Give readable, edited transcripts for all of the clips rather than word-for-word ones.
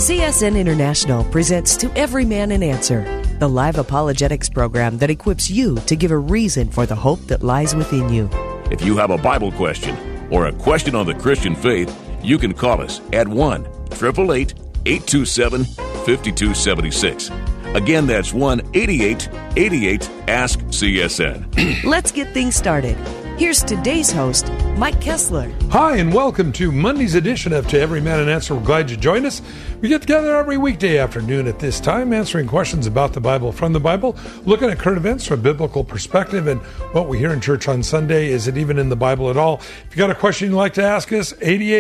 CSN International presents To Every Man an Answer, the live apologetics program that equips you to give a reason for the hope that lies within you. If you have a Bible question or a question on the Christian faith, you can call us at 1-888-827-5276. Again, that's 1-8888-ASK-CSN. Let's get things started. Here's today's host, Mike Kessler. Hi, and welcome to Monday's edition of To Every Man an Answer. We're glad you joined us. We get together every weekday afternoon at this time, answering questions about the Bible from the Bible, looking at current events from a biblical perspective, and what we hear in church on Sunday. Is it even in the Bible at all? If you got a question you'd like to ask us,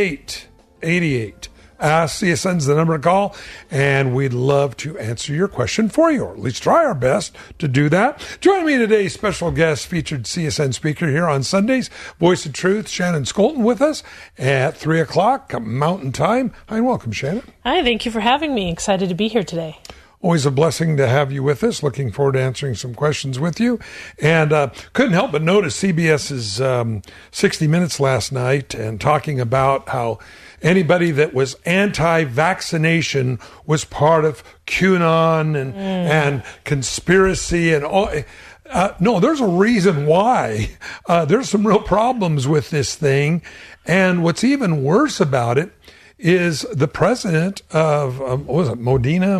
8888. Ask CSN's the number to call, and we'd love to answer your question for you, or at least try our best to do that. Joining me today, special guest, featured CSN speaker here on Sundays, Voice of Truth, Shannon Skolton, with us at 3 o'clock Mountain Time. Hi, and welcome, Shannon. Hi, thank you for having me. Excited to be here today. Always a blessing to have you with us. Looking forward to answering some questions with you. And couldn't help but notice CBS's 60 Minutes last night, and talking about how anybody that was anti-vaccination was part of QAnon and conspiracy and all. No, there's a reason why. There's some real problems with this thing. And what's even worse about it is the president of, what was it,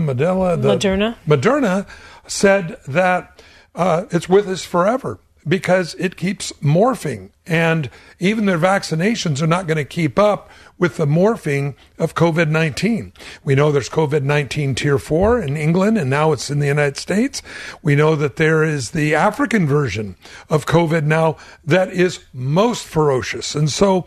Moderna said that it's with us forever because it keeps morphing. And even their vaccinations are not going to keep up with the morphing of COVID-19. We know there's COVID-19 Tier 4 in England, and now it's in the United States. We know that there is the African version of COVID now that is most ferocious. And so,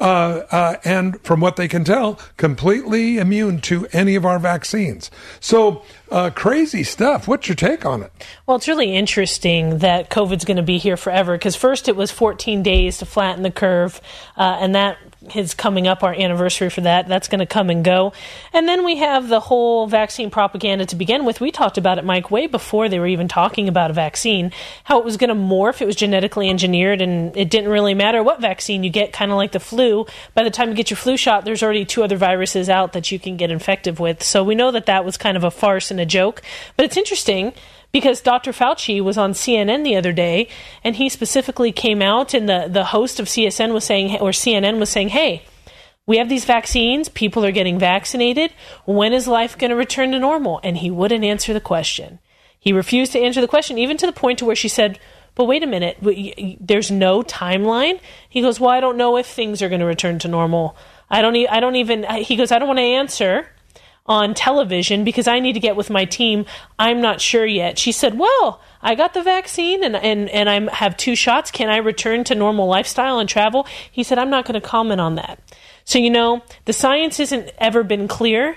and from what they can tell, completely immune to any of our vaccines. So, crazy stuff. What's your take on it? Well, it's really interesting that COVID's going to be here forever, because first it was 14 days to flatten the curve, and that is coming up, our anniversary for that. That's going to come and go. And then we have the whole vaccine propaganda to begin with. We talked about it, Mike, way before they were even talking about a vaccine, how it was going to morph. It was genetically engineered, and it didn't really matter what vaccine you get, kind of like the flu. By the time you get your flu shot, there's already 2 other viruses out that you can get infected with. So we know that that was kind of a farce and a joke. But it's interesting, because Dr. Fauci was on CNN the other day, and he specifically came out, and the host of CSN was saying, or CNN was saying, hey, we have these vaccines, people are getting vaccinated, when is life going to return to normal? And he wouldn't answer the question. He refused to answer the question, even to the point to where she said, but wait a minute, there's no timeline? He goes, well, I don't know if things are going to return to normal. He goes, I don't want to answer on television because I need to get with my team. I'm not sure yet. She said, well, I got the vaccine and I have 2 shots. Can I return to normal lifestyle and travel? He said, I'm not going to comment on that. So, the science hasn't ever been clear.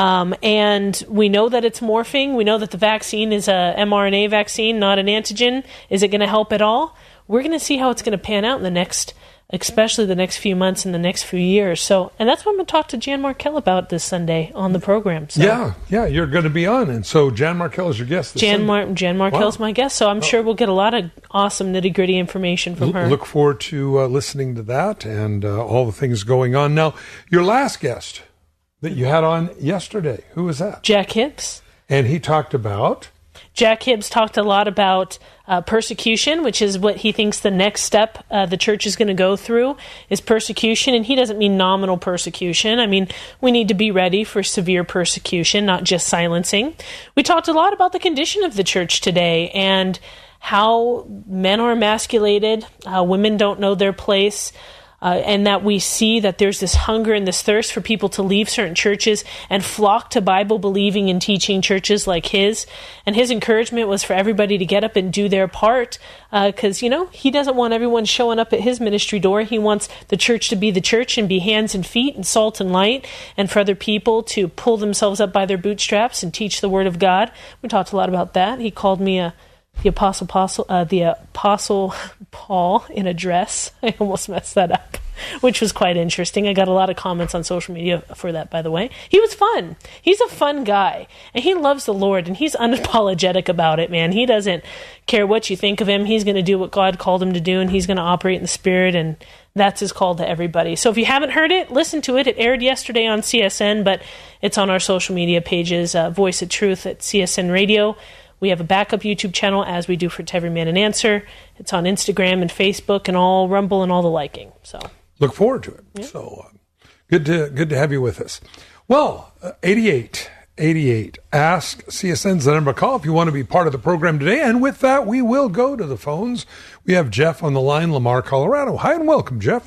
And we know that it's morphing. We know that the vaccine is a mRNA vaccine, not an antigen. Is it going to help at all? We're going to see how it's going to pan out in especially the next few months and the next few years. So, and that's what I'm going to talk to Jan Markell about this Sunday on the program. So. Yeah, you're going to be on. And so Jan Markell is your guest this Sunday. Jan Markell is my guest, so I'm sure we'll get a lot of awesome nitty-gritty information from her. Look forward to listening to that and all the things going on. Now, your last guest that you had on yesterday, who was that? Jack Hibbs. And he talked about? Jack Hibbs talked a lot about persecution, which is what he thinks the next step the church is going to go through is persecution. And he doesn't mean nominal persecution. I mean, we need to be ready for severe persecution, not just silencing. We talked a lot about the condition of the church today and how men are emasculated, women don't know their place, and that we see that there's this hunger and this thirst for people to leave certain churches and flock to Bible-believing and teaching churches like his. And his encouragement was for everybody to get up and do their part because, he doesn't want everyone showing up at his ministry door. He wants the church to be the church and be hands and feet and salt and light, and for other people to pull themselves up by their bootstraps and teach the Word of God. We talked a lot about that. He called me a the Apostle Paul in a dress. I almost messed that up, which was quite interesting. I got a lot of comments on social media for that, by the way. He was fun. He's a fun guy, and he loves the Lord, and he's unapologetic about it, man. He doesn't care what you think of him. He's going to do what God called him to do, and he's going to operate in the Spirit, and that's his call to everybody. So if you haven't heard it, listen to it. It aired yesterday on CSN, but it's on our social media pages, Voice of Truth at CSN Radio. We have a backup YouTube channel, as we do for To Every Man an Answer. It's on Instagram and Facebook and all Rumble and all the liking. So look forward to it. Yeah. So good to have you with us. Well, 8888. Ask CSN's the number to call if you want to be part of the program today. And with that, we will go to the phones. We have Jeff on the line, Lamar, Colorado. Hi and welcome, Jeff.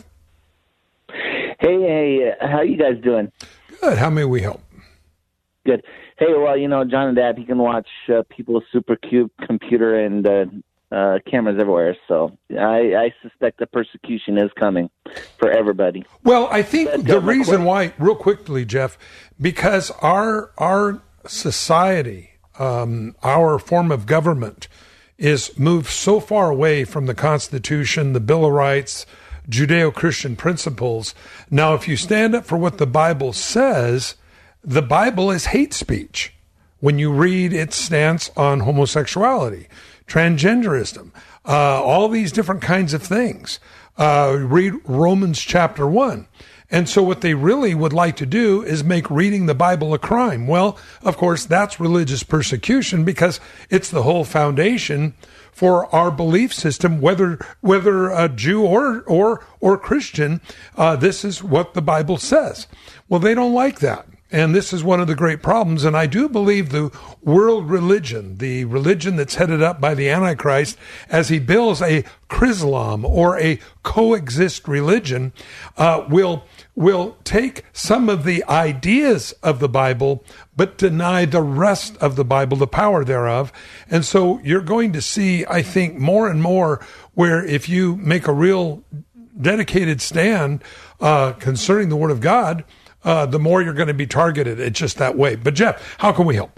Hey, how you guys doing? Good. How may we help? Good. Hey, well, John and Dad, he can watch people's supercube computer and cameras everywhere. So I suspect the persecution is coming for everybody. Well, I think the reason why, real quickly, Jeff, because our society, our form of government is moved so far away from the Constitution, the Bill of Rights, Judeo-Christian principles. Now, if you stand up for what the Bible says, the Bible is hate speech. When you read its stance on homosexuality, transgenderism, all these different kinds of things, read Romans chapter 1. And so what they really would like to do is make reading the Bible a crime. Well, of course, that's religious persecution because it's the whole foundation for our belief system, whether a Jew or Christian. This is what the Bible says. Well, they don't like that. And this is one of the great problems. And I do believe the world religion, the religion that's headed up by the Antichrist, as he builds a Chrislam or a coexist religion, will take some of the ideas of the Bible, but deny the rest of the Bible, the power thereof. And so you're going to see, I think, more and more where if you make a real dedicated stand concerning the Word of God, the more you're going to be targeted. It's just that way. But Jeff, how can we help?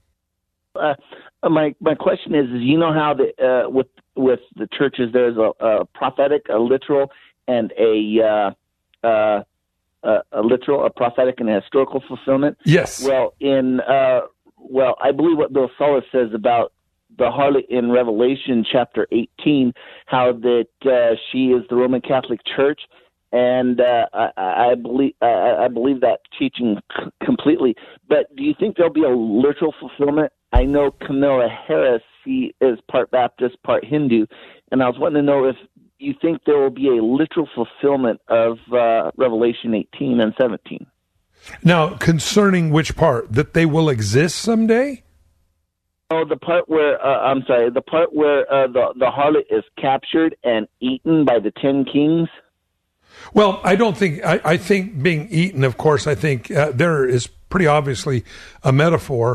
My question is how with the churches there's a prophetic, a literal, and a prophetic and a historical fulfillment. Yes. Well, I believe what Bill Solis says about the harlot in Revelation chapter 18, how that she is the Roman Catholic Church. And I believe that teaching completely. But do you think there'll be a literal fulfillment? I know Kamala Harris, she is part Baptist, part Hindu, and I was wanting to know if you think there will be a literal fulfillment of Revelation 18 and 17. Now, concerning which part? That they will exist someday? Oh, the part where the harlot is captured and eaten by the 10 kings. Well, I don't think, I think being eaten, of course, I think there is pretty obviously a metaphor,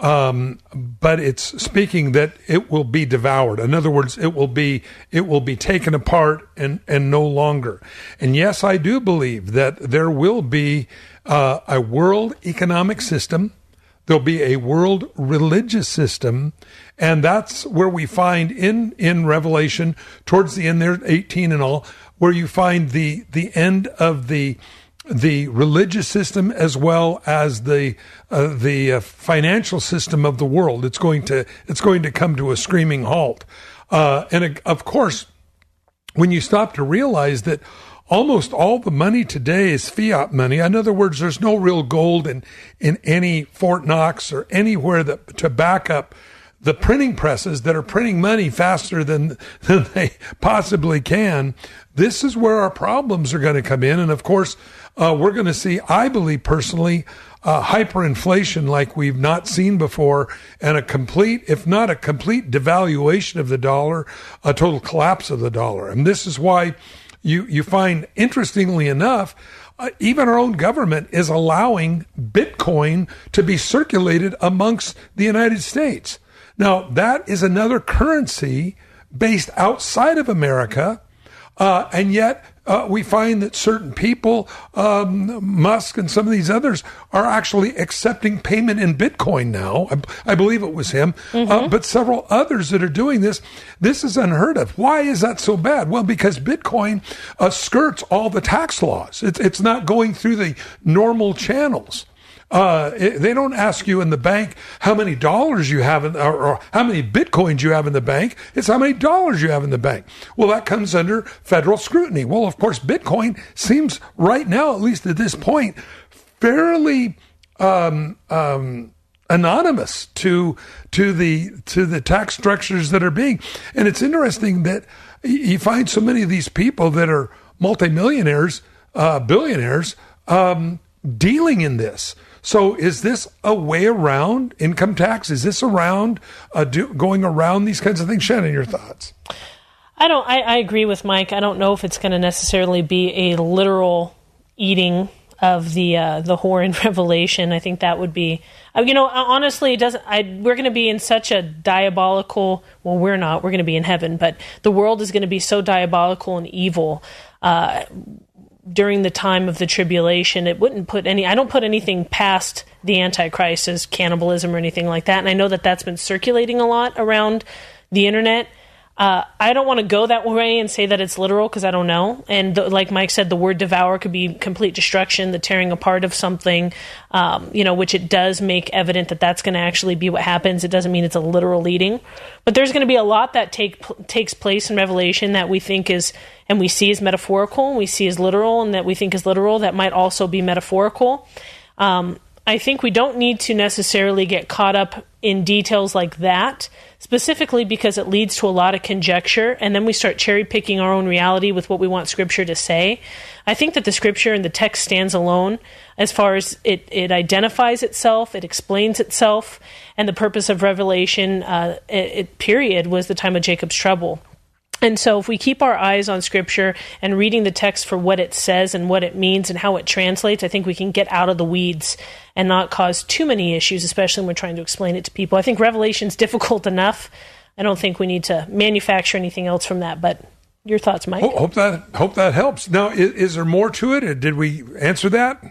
but it's speaking that it will be devoured. In other words, it will be taken apart and no longer. And yes, I do believe that there will be a world economic system. There'll be a world religious system, and that's where we find in Revelation, towards the end there, 18 and all, where you find the end of the religious system as well as the financial system of the world. It's going to come to a screaming halt, and of course, when you stop to realize that almost all the money today is fiat money. In other words, there's no real gold in any Fort Knox or anywhere to back up the printing presses that are printing money faster than they possibly can. This is where our problems are going to come in. And of course, we're going to see, I believe personally, hyperinflation like we've not seen before, and a complete, if not a complete devaluation of the dollar, a total collapse of the dollar. And this is why you find, interestingly enough, even our own government is allowing Bitcoin to be circulated amongst the United States. Now, that is another currency based outside of America And yet we find that certain people, Musk and some of these others, are actually accepting payment in Bitcoin now. I believe it was him, but several others that are doing this. This is unheard of. Why is that so bad? Well, because Bitcoin skirts all the tax laws. It's not going through the normal channels. They don't ask you in the bank how many dollars you have or how many Bitcoins you have in the bank. It's how many dollars you have in the bank. Well, that comes under federal scrutiny. Well, of course, Bitcoin seems right now, at least at this point, fairly anonymous to the tax structures that are being. And it's interesting that you find so many of these people that are multimillionaires, billionaires, dealing in this. So is this a way around income tax? Is this around going around these kinds of things? Shannon, your thoughts? I agree with Mike. I don't know if it's going to necessarily be a literal eating of the whore in Revelation. I think that would be, honestly, it doesn't. We're going to be in such a diabolical. Well, we're not. We're going to be in heaven, but the world is going to be so diabolical and evil. During the time of the tribulation, I don't put anything past the Antichrist as cannibalism or anything like that. And I know that that's been circulating a lot around the internet. I don't want to go that way and say that it's literal because I don't know. And like Mike said, the word devour could be complete destruction, the tearing apart of something, which it does make evident that that's going to actually be what happens. It doesn't mean it's a literal eating. But there's going to be a lot that takes place in Revelation that we think is, and we see as metaphorical, and we see as literal, and that we think is literal that might also be metaphorical. I think we don't need to necessarily get caught up in details like that, specifically because it leads to a lot of conjecture, and then we start cherry-picking our own reality with what we want Scripture to say. I think that the Scripture and the text stands alone as far as it identifies itself, it explains itself, and the purpose of Revelation, period, was the time of Jacob's trouble. And so if we keep our eyes on Scripture and reading the text for what it says and what it means and how it translates, I think we can get out of the weeds and not cause too many issues, especially when we're trying to explain it to people. I think Revelation's difficult enough. I don't think we need to manufacture anything else from that. But your thoughts, Mike? Hope that helps. Now, is there more to it? Did we answer that?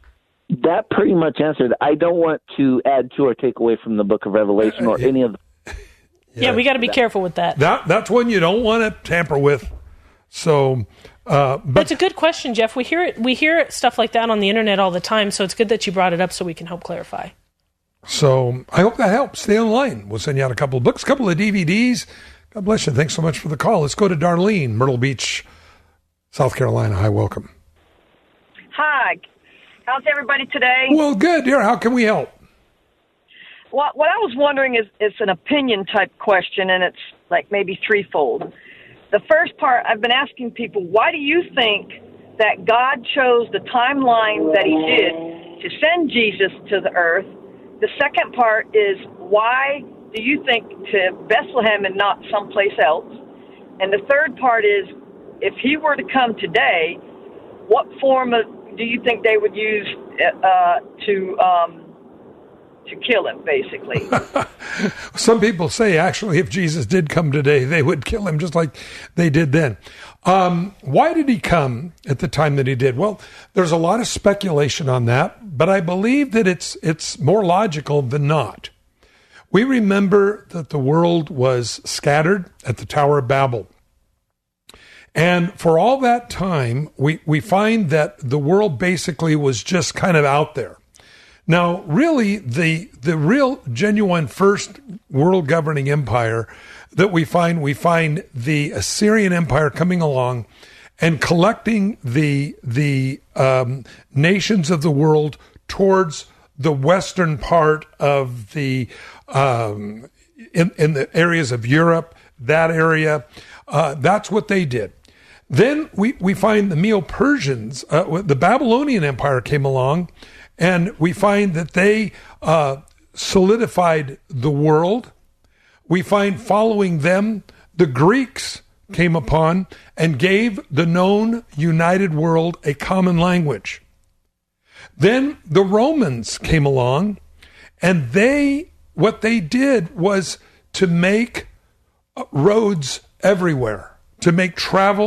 That pretty much answered. I don't want to add to or take away from the book of Revelation or any of the... Yeah, we got to be careful with that. That's one you don't want to tamper with. So, but that's a good question, Jeff. We hear stuff like that on the internet all the time. So it's good that you brought it up so we can help clarify. So I hope that helps. Stay online. We'll send you out a couple of books, a couple of DVDs. God bless you. Thanks so much for the call. Let's go to Darlene, Myrtle Beach, South Carolina. Hi, welcome. Hi. How's everybody today? Well, good, dear. How can we help? What I was wondering is it's an opinion type question, and it's like maybe threefold. The first part, I've been asking people, why do you think that God chose the timeline that he did to send Jesus to the earth? The second part is, why do you think to Bethlehem and not someplace else? And the third part is, if he were to come today, what form do you think they would use to kill him, basically? Some people say, actually, if Jesus did come today, they would kill him just like they did then. Why did he come at the time that he did? Well, there's a lot of speculation on that, but I believe that it's more logical than not. We remember that the world was scattered at the Tower of Babel. And for all that time, we find that the world basically was just kind of out there. Now, really, the real genuine first world governing empire that we find the Assyrian Empire coming along and collecting the nations of the world towards the western part of the in the areas of Europe, that area. That's what they did. Then we find the Medo-Persians, the Babylonian Empire came along. And we find that they solidified the world. We find following them, the Greeks came upon and gave the known united world a common language. Then the Romans came along, and what they did was to make roads everywhere, to make travel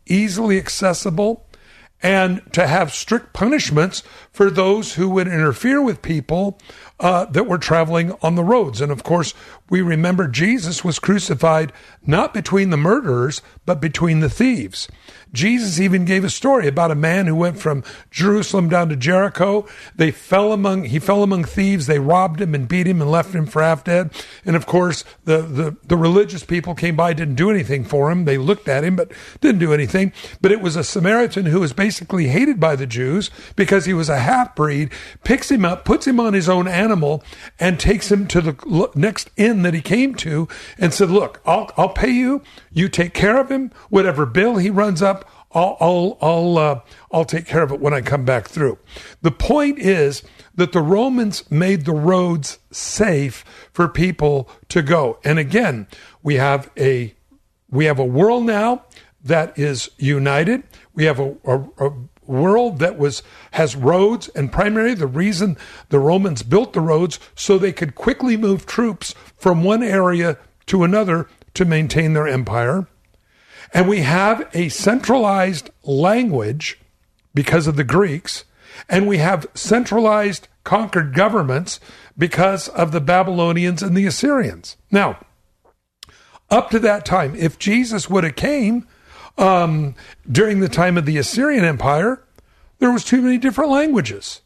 easily accessible, and to have strict punishments for those who would interfere with people that were traveling on the roads. And of course, we remember Jesus was crucified not between the murderers, but between the thieves. Jesus even gave a story about a man who went from Jerusalem down to Jericho. He fell among thieves. They robbed him and beat him and left him for half dead. And of course, the religious people came by, didn't do anything for him. They looked at him, but didn't do anything. But it was a Samaritan who was basically hated by the Jews because he was a half-breed, picks him up, puts him on his own animal, and takes him to the next inn that he came to and said, look, I'll pay you. You take care of him. Whatever bill he runs up, I'll take care of it when I come back through. The point is that the Romans made the roads safe for people to go. And again, we have a world now that is united. We have a world that has roads, and primarily the reason the Romans built the roads so they could quickly move troops from one area to another to maintain their empire. And we have a centralized language because of the Greeks, and we have centralized conquered governments because of the Babylonians and the Assyrians. Now, up to that time, if Jesus would have came during the time of the Assyrian Empire, there was too many different languages.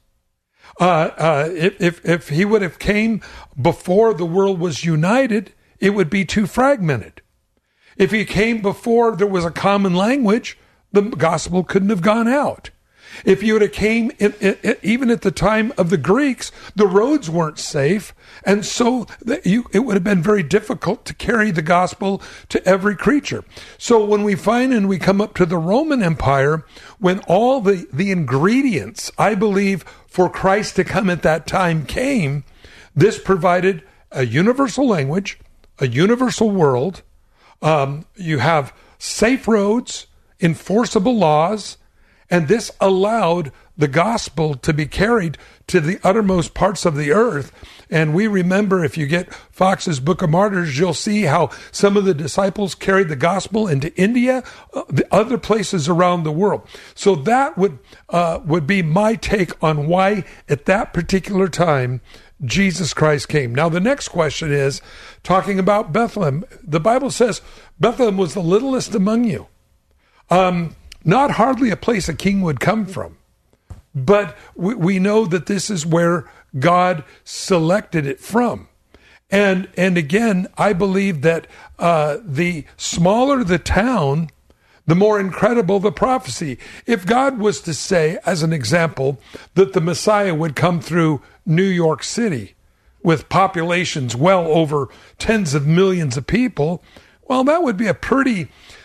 If he would have came before the world was united, it would be too fragmented. If he came before there was a common language, the gospel couldn't have gone out. If you would have came, even at the time of the Greeks, the roads weren't safe, and so it would have been very difficult to carry the gospel to every creature. So when we find and we come up to the Roman Empire, when all the ingredients, I believe, for Christ to come at that time came, this provided a universal language, a universal world. You have safe roads, enforceable laws, and this allowed the gospel to be carried to the uttermost parts of the earth. And we remember, if you get Fox's Book of Martyrs, you'll see how some of the disciples carried the gospel into India, the other places around the world. So that would be my take on why at that particular time Jesus Christ came. Now, the next question is talking about Bethlehem. The Bible says Bethlehem was the littlest among you. Not hardly a place a king would come from. But we know that this is where God selected it from. And again, I believe that the smaller the town, the more incredible the prophecy. If God was to say, as an example, that the Messiah would come through New York City with populations well over tens of millions of people, well, that would be a pretty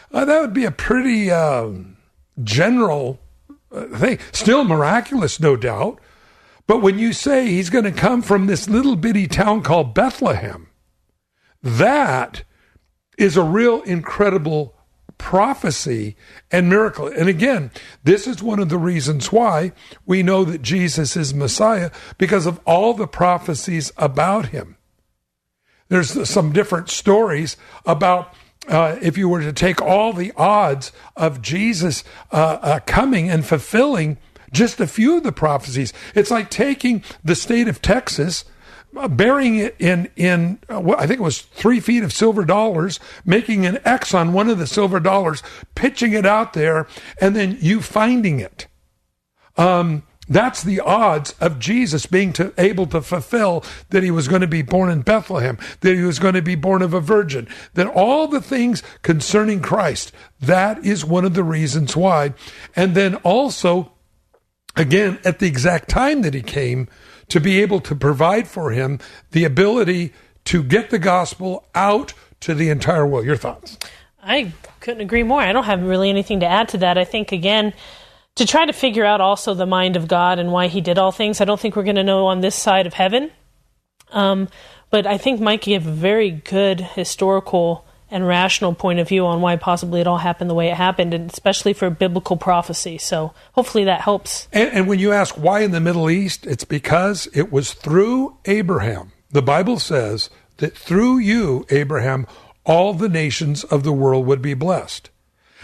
general thing. Still miraculous, no doubt. But when you say he's going to come from this little bitty town called Bethlehem, that is a real incredible prophecy and miracle. And again, this is one of the reasons why we know that Jesus is Messiah, because of all the prophecies about him. There's some different stories about if you were to take all the odds of Jesus coming and fulfilling just a few of the prophecies. It's like taking the state of Texas, burying it in I think it was 3 feet of silver dollars, making an X on one of the silver dollars, pitching it out there, and then you finding it. That's the odds of Jesus being able to fulfill that he was going to be born in Bethlehem, that he was going to be born of a virgin, that all the things concerning Christ, that is one of the reasons why. And then also, again, at the exact time that he came, to be able to provide for him the ability to get the gospel out to the entire world. Your thoughts? I couldn't agree more. I don't have really anything to add to that. I think, again, to try to figure out also the mind of God and why he did all things, I don't think we're going to know on this side of heaven. But I think Mike gave a very good historical and rational point of view on why possibly it all happened the way it happened, and especially for biblical prophecy. So hopefully that helps. And when you ask why in the Middle East, it's because it was through Abraham. The Bible says that through you, Abraham, all the nations of the world would be blessed.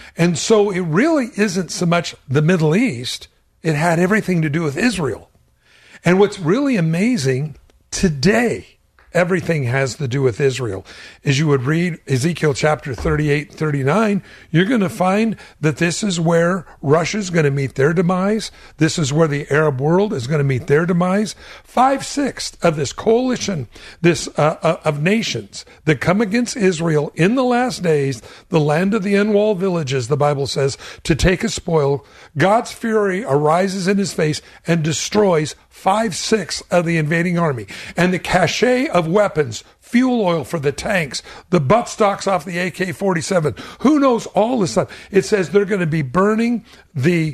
And so it really isn't so much the Middle East. It had everything to do with Israel. And what's really amazing today, everything has to do with Israel. As you would read Ezekiel chapter 38, 39, you're going to find that this is where Russia's going to meet their demise. This is where the Arab world is going to meet their demise. 5/6 of this coalition, of nations that come against Israel in the last days, the land of the unwalled villages, the Bible says, to take a spoil. God's fury arises in his face and destroys 5/6 of the invading army. And the cache of weapons, fuel oil for the tanks, the butt stocks off the AK-47, who knows all this stuff. It says they're going to be burning the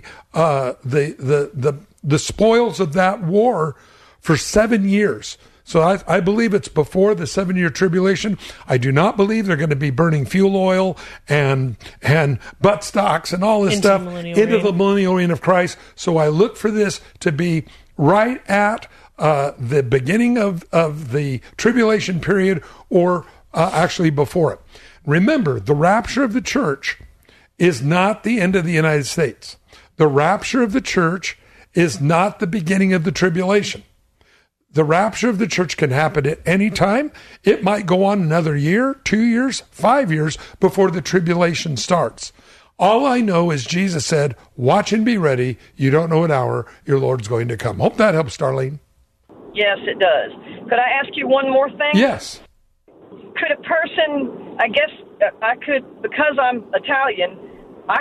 spoils of that war for 7 years. So I believe it's before the 7-year tribulation. I do not believe they're going to be burning fuel oil and butt stocks and all this stuff into the millennial reign of Christ. So I look for this to be right at the beginning of the tribulation period, or actually before it. Remember, the rapture of the church is not the end of the United States. The rapture of the church is not the beginning of the tribulation. The rapture of the church can happen at any time. It might go on another year, 2 years, 5 years before the tribulation starts. All I know is Jesus said, watch and be ready. You don't know what hour your Lord's going to come. Hope that helps, Darlene. Yes, it does. Could I ask you one more thing? Yes. Could a person, I guess I could, because I'm Italian, I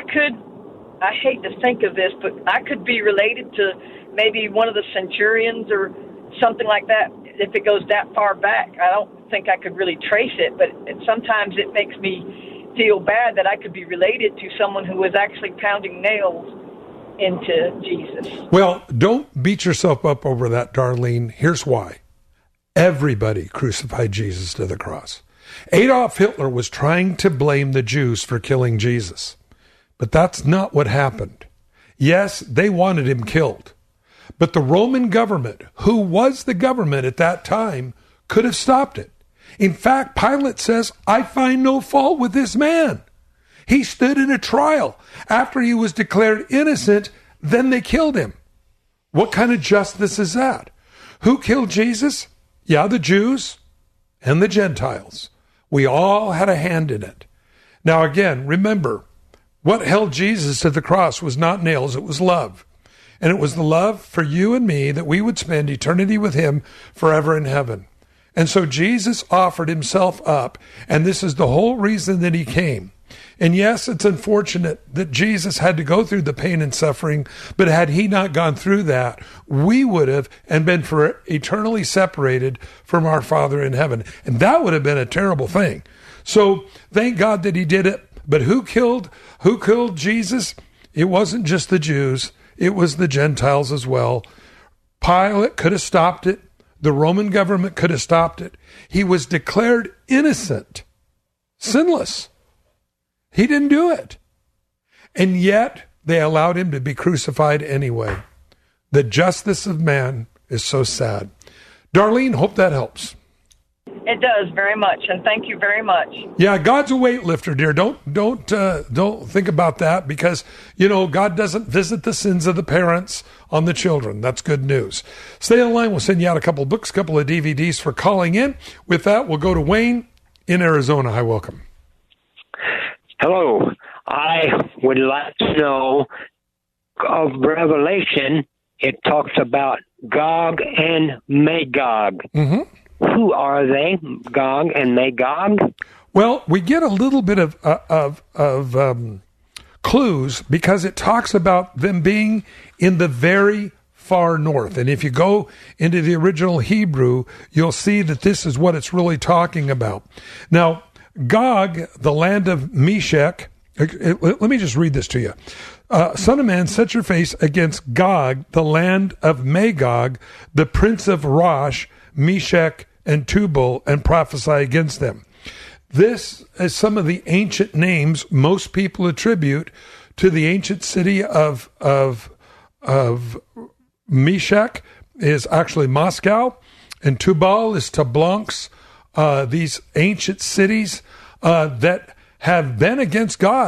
hate to think of this, but I could be related to maybe one of the centurions or something like that. If it goes that far back, I don't think I could really trace it, but sometimes it makes me feel bad that I could be related to someone who was actually pounding nails into Jesus. Well, don't beat yourself up over that, Darlene. Here's why. Everybody crucified Jesus to the cross. Adolf Hitler was trying to blame the Jews for killing Jesus, but that's not what happened. Yes, they wanted him killed, but the Roman government, who was the government at that time, could have stopped it. In fact, Pilate says, I find no fault with this man. He stood in a trial. After he was declared innocent, then they killed him. What kind of justice is that? Who killed Jesus? Yeah, the Jews and the Gentiles. We all had a hand in it. Now again, remember, what held Jesus to the cross was not nails, it was love. And it was the love for you and me that we would spend eternity with him forever in heaven. And so Jesus offered himself up, and this is the whole reason that he came. And yes, it's unfortunate that Jesus had to go through the pain and suffering, but had he not gone through that, we would have and been for eternally separated from our Father in heaven. And that would have been a terrible thing. So thank God that he did it. But who killed Jesus? It wasn't just the Jews. It was the Gentiles as well. Pilate could have stopped it. The Roman government could have stopped it. He was declared innocent, sinless. He didn't do it. And yet they allowed him to be crucified anyway. The justice of man is so sad. Darlene, hope that helps. It does very much, and thank you very much. Yeah, God's a weightlifter, dear. Don't think about that, because God doesn't visit the sins of the parents on the children. That's good news. Stay on the line. We'll send you out a couple of books, a couple of DVDs for calling in. With that, we'll go to Wayne in Arizona. Hi, welcome. Hello. I would like to know of Revelation. It talks about Gog and Magog. Mm-hmm. Who are they, Gog and Magog? Well, we get a little bit of clues, because it talks about them being in the very far north. And if you go into the original Hebrew, you'll see that this is what it's really talking about. Now, Gog, the land of Meshech, let me just read this to you. Son of man, set your face against Gog, the land of Magog, the prince of Rosh, Meshech, and Tubal, and prophesy against them. This is some of the ancient names most people attribute to the ancient city of Meshech is actually Moscow, and Tubal is Tablanx. These ancient cities that have been against God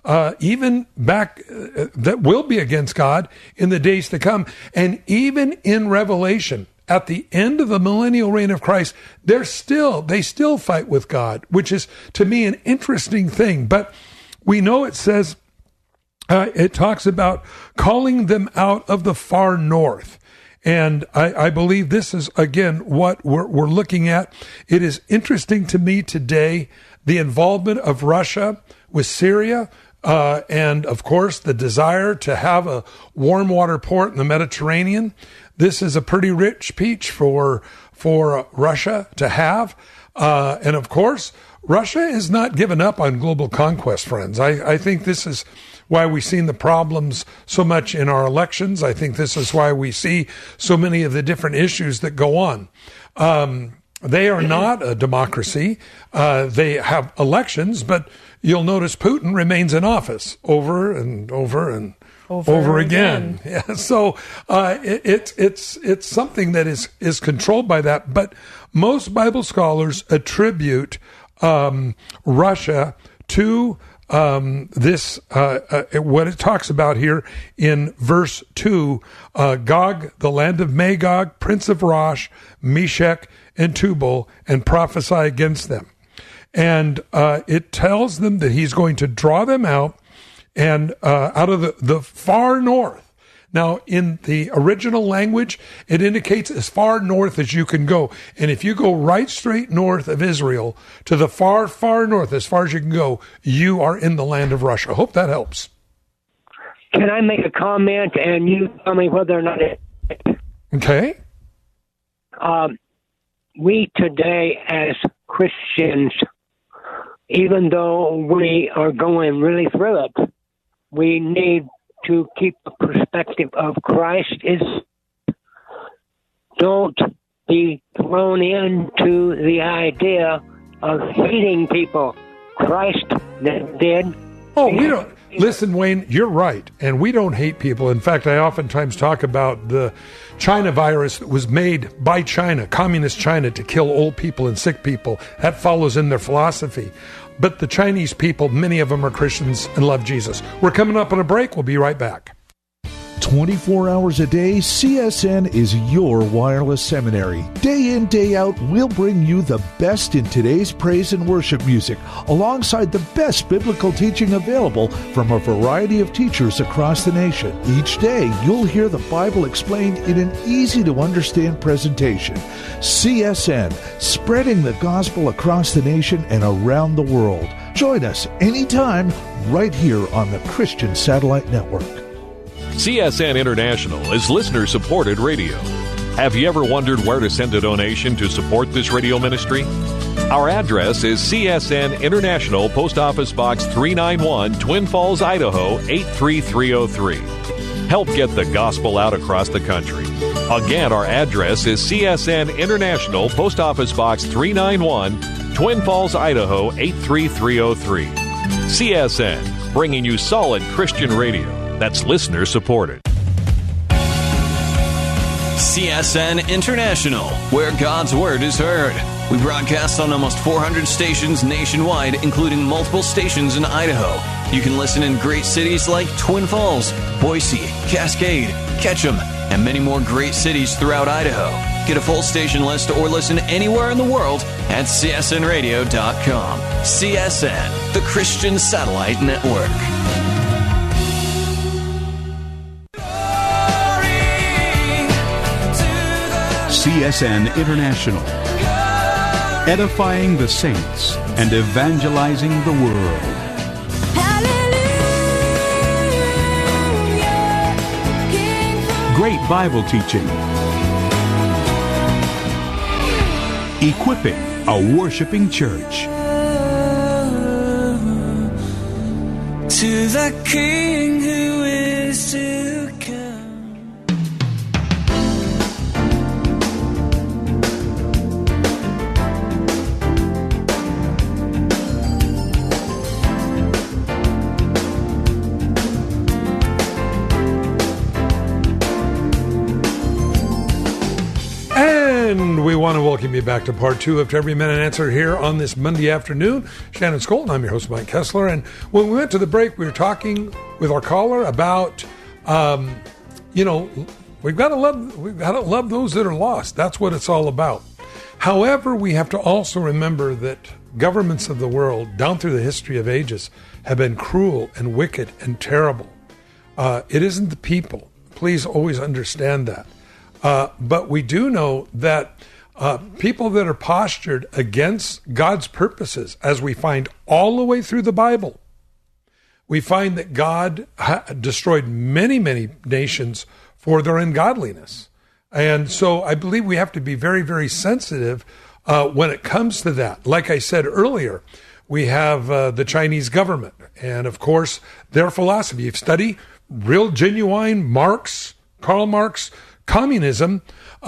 even back that will be against God in the days to come. And even in Revelation, at the end of the millennial reign of Christ, they still fight with God, which is to me an interesting thing. But we know it says, it talks about calling them out of the far north. And I believe this is, again, what we're looking at. It is interesting to me today, the involvement of Russia with Syria, and of course the desire to have a warm water port in the Mediterranean. This is a pretty rich peach for Russia to have. And of course, Russia has not given up on global conquest, friends. I think this is why we've seen the problems so much in our elections. I think this is why we see so many of the different issues that go on. They are not a democracy. They have elections, but you'll notice Putin remains in office over and over and over again. Yeah, so it's something that is controlled by that. But most Bible scholars attribute Russia to this what it talks about here in verse 2, Gog, the land of Magog, prince of Rosh, Meshech, and Tubal, and prophesy against them. And it tells them that he's going to draw them out and out of the far north. Now, in the original language, it indicates as far north as you can go. And if you go right straight north of Israel to the far, far north, as far as you can go, you are in the land of Russia. I hope that helps. Can I make a comment and you tell me whether or not it... Okay. We today as Christians, even though we are going really through it, we need to keep the perspective of Christ. Don't be thrown into the idea of hating people. Christ did. Oh, we don't. Listen, Wayne, you're right. And we don't hate people. In fact, I oftentimes talk about the China virus that was made by China, communist China, to kill old people and sick people. That follows in their philosophy. But the Chinese people, many of them are Christians and love Jesus. We're coming up on a break. We'll be right back. 24 hours a day, CSN is your wireless seminary. Day in, day out, we'll bring you the best in today's praise and worship music, alongside the best biblical teaching available from a variety of teachers across the nation. Each day, you'll hear the Bible explained in an easy-to-understand presentation. CSN, spreading the gospel across the nation and around the world. Join us anytime, right here on the Christian Satellite Network. CSN International is listener-supported radio. Have you ever wondered where to send a donation to support this radio ministry? Our address is CSN International, Post Office Box 391, Twin Falls, Idaho 83303. Help get the gospel out across the country. Again, our address is CSN International, Post Office Box 391, Twin Falls, Idaho 83303. CSN, bringing you solid Christian radio that's listener-supported. CSN International, where God's Word is heard. We broadcast on almost 400 stations nationwide, including multiple stations in Idaho. You can listen in great cities like Twin Falls, Boise, Cascade, Ketchum, and many more great cities throughout Idaho. Get a full station list or listen anywhere in the world at csnradio.com. CSN, the Christian Satellite Network. CSN International, edifying the saints and evangelizing the world. Great Bible teaching, equipping a worshiping church. To the King who is to come. And we we want to welcome you back to part 2 of To Every Man an Answer here on this Monday afternoon. Shannon Skolton, I'm your host, Mike Kessler. And when we went to the break, we were talking with our caller about, we've got to love those that are lost. That's what it's all about. However, we have to also remember that governments of the world, down through the history of ages, have been cruel and wicked and terrible. It isn't the people. Please always understand that. But we do know that people that are postured against God's purposes, as we find all the way through the Bible, we find that God destroyed many, many nations for their ungodliness. And so I believe we have to be very, very sensitive when it comes to that. Like I said earlier, we have the Chinese government. And of course, their philosophy. If you study real, genuine Karl Marx, communism,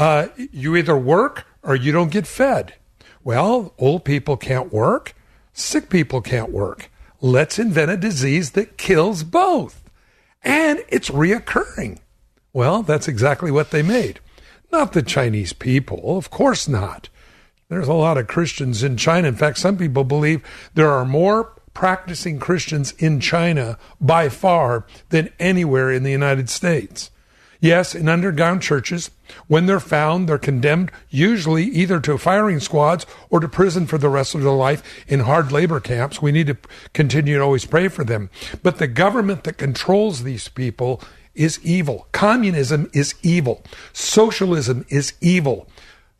you either work or you don't get fed. Well, old people can't work. Sick people can't work. Let's invent a disease that kills both. And it's reoccurring. Well, that's exactly what they made. Not the Chinese people. Of course not. There's a lot of Christians in China. In fact, some people believe there are more practicing Christians in China by far than anywhere in the United States. Yes, in underground churches, when they're found, they're condemned usually either to firing squads or to prison for the rest of their life in hard labor camps. We need to continue to always pray for them. But the government that controls these people is evil. Communism is evil. Socialism is evil.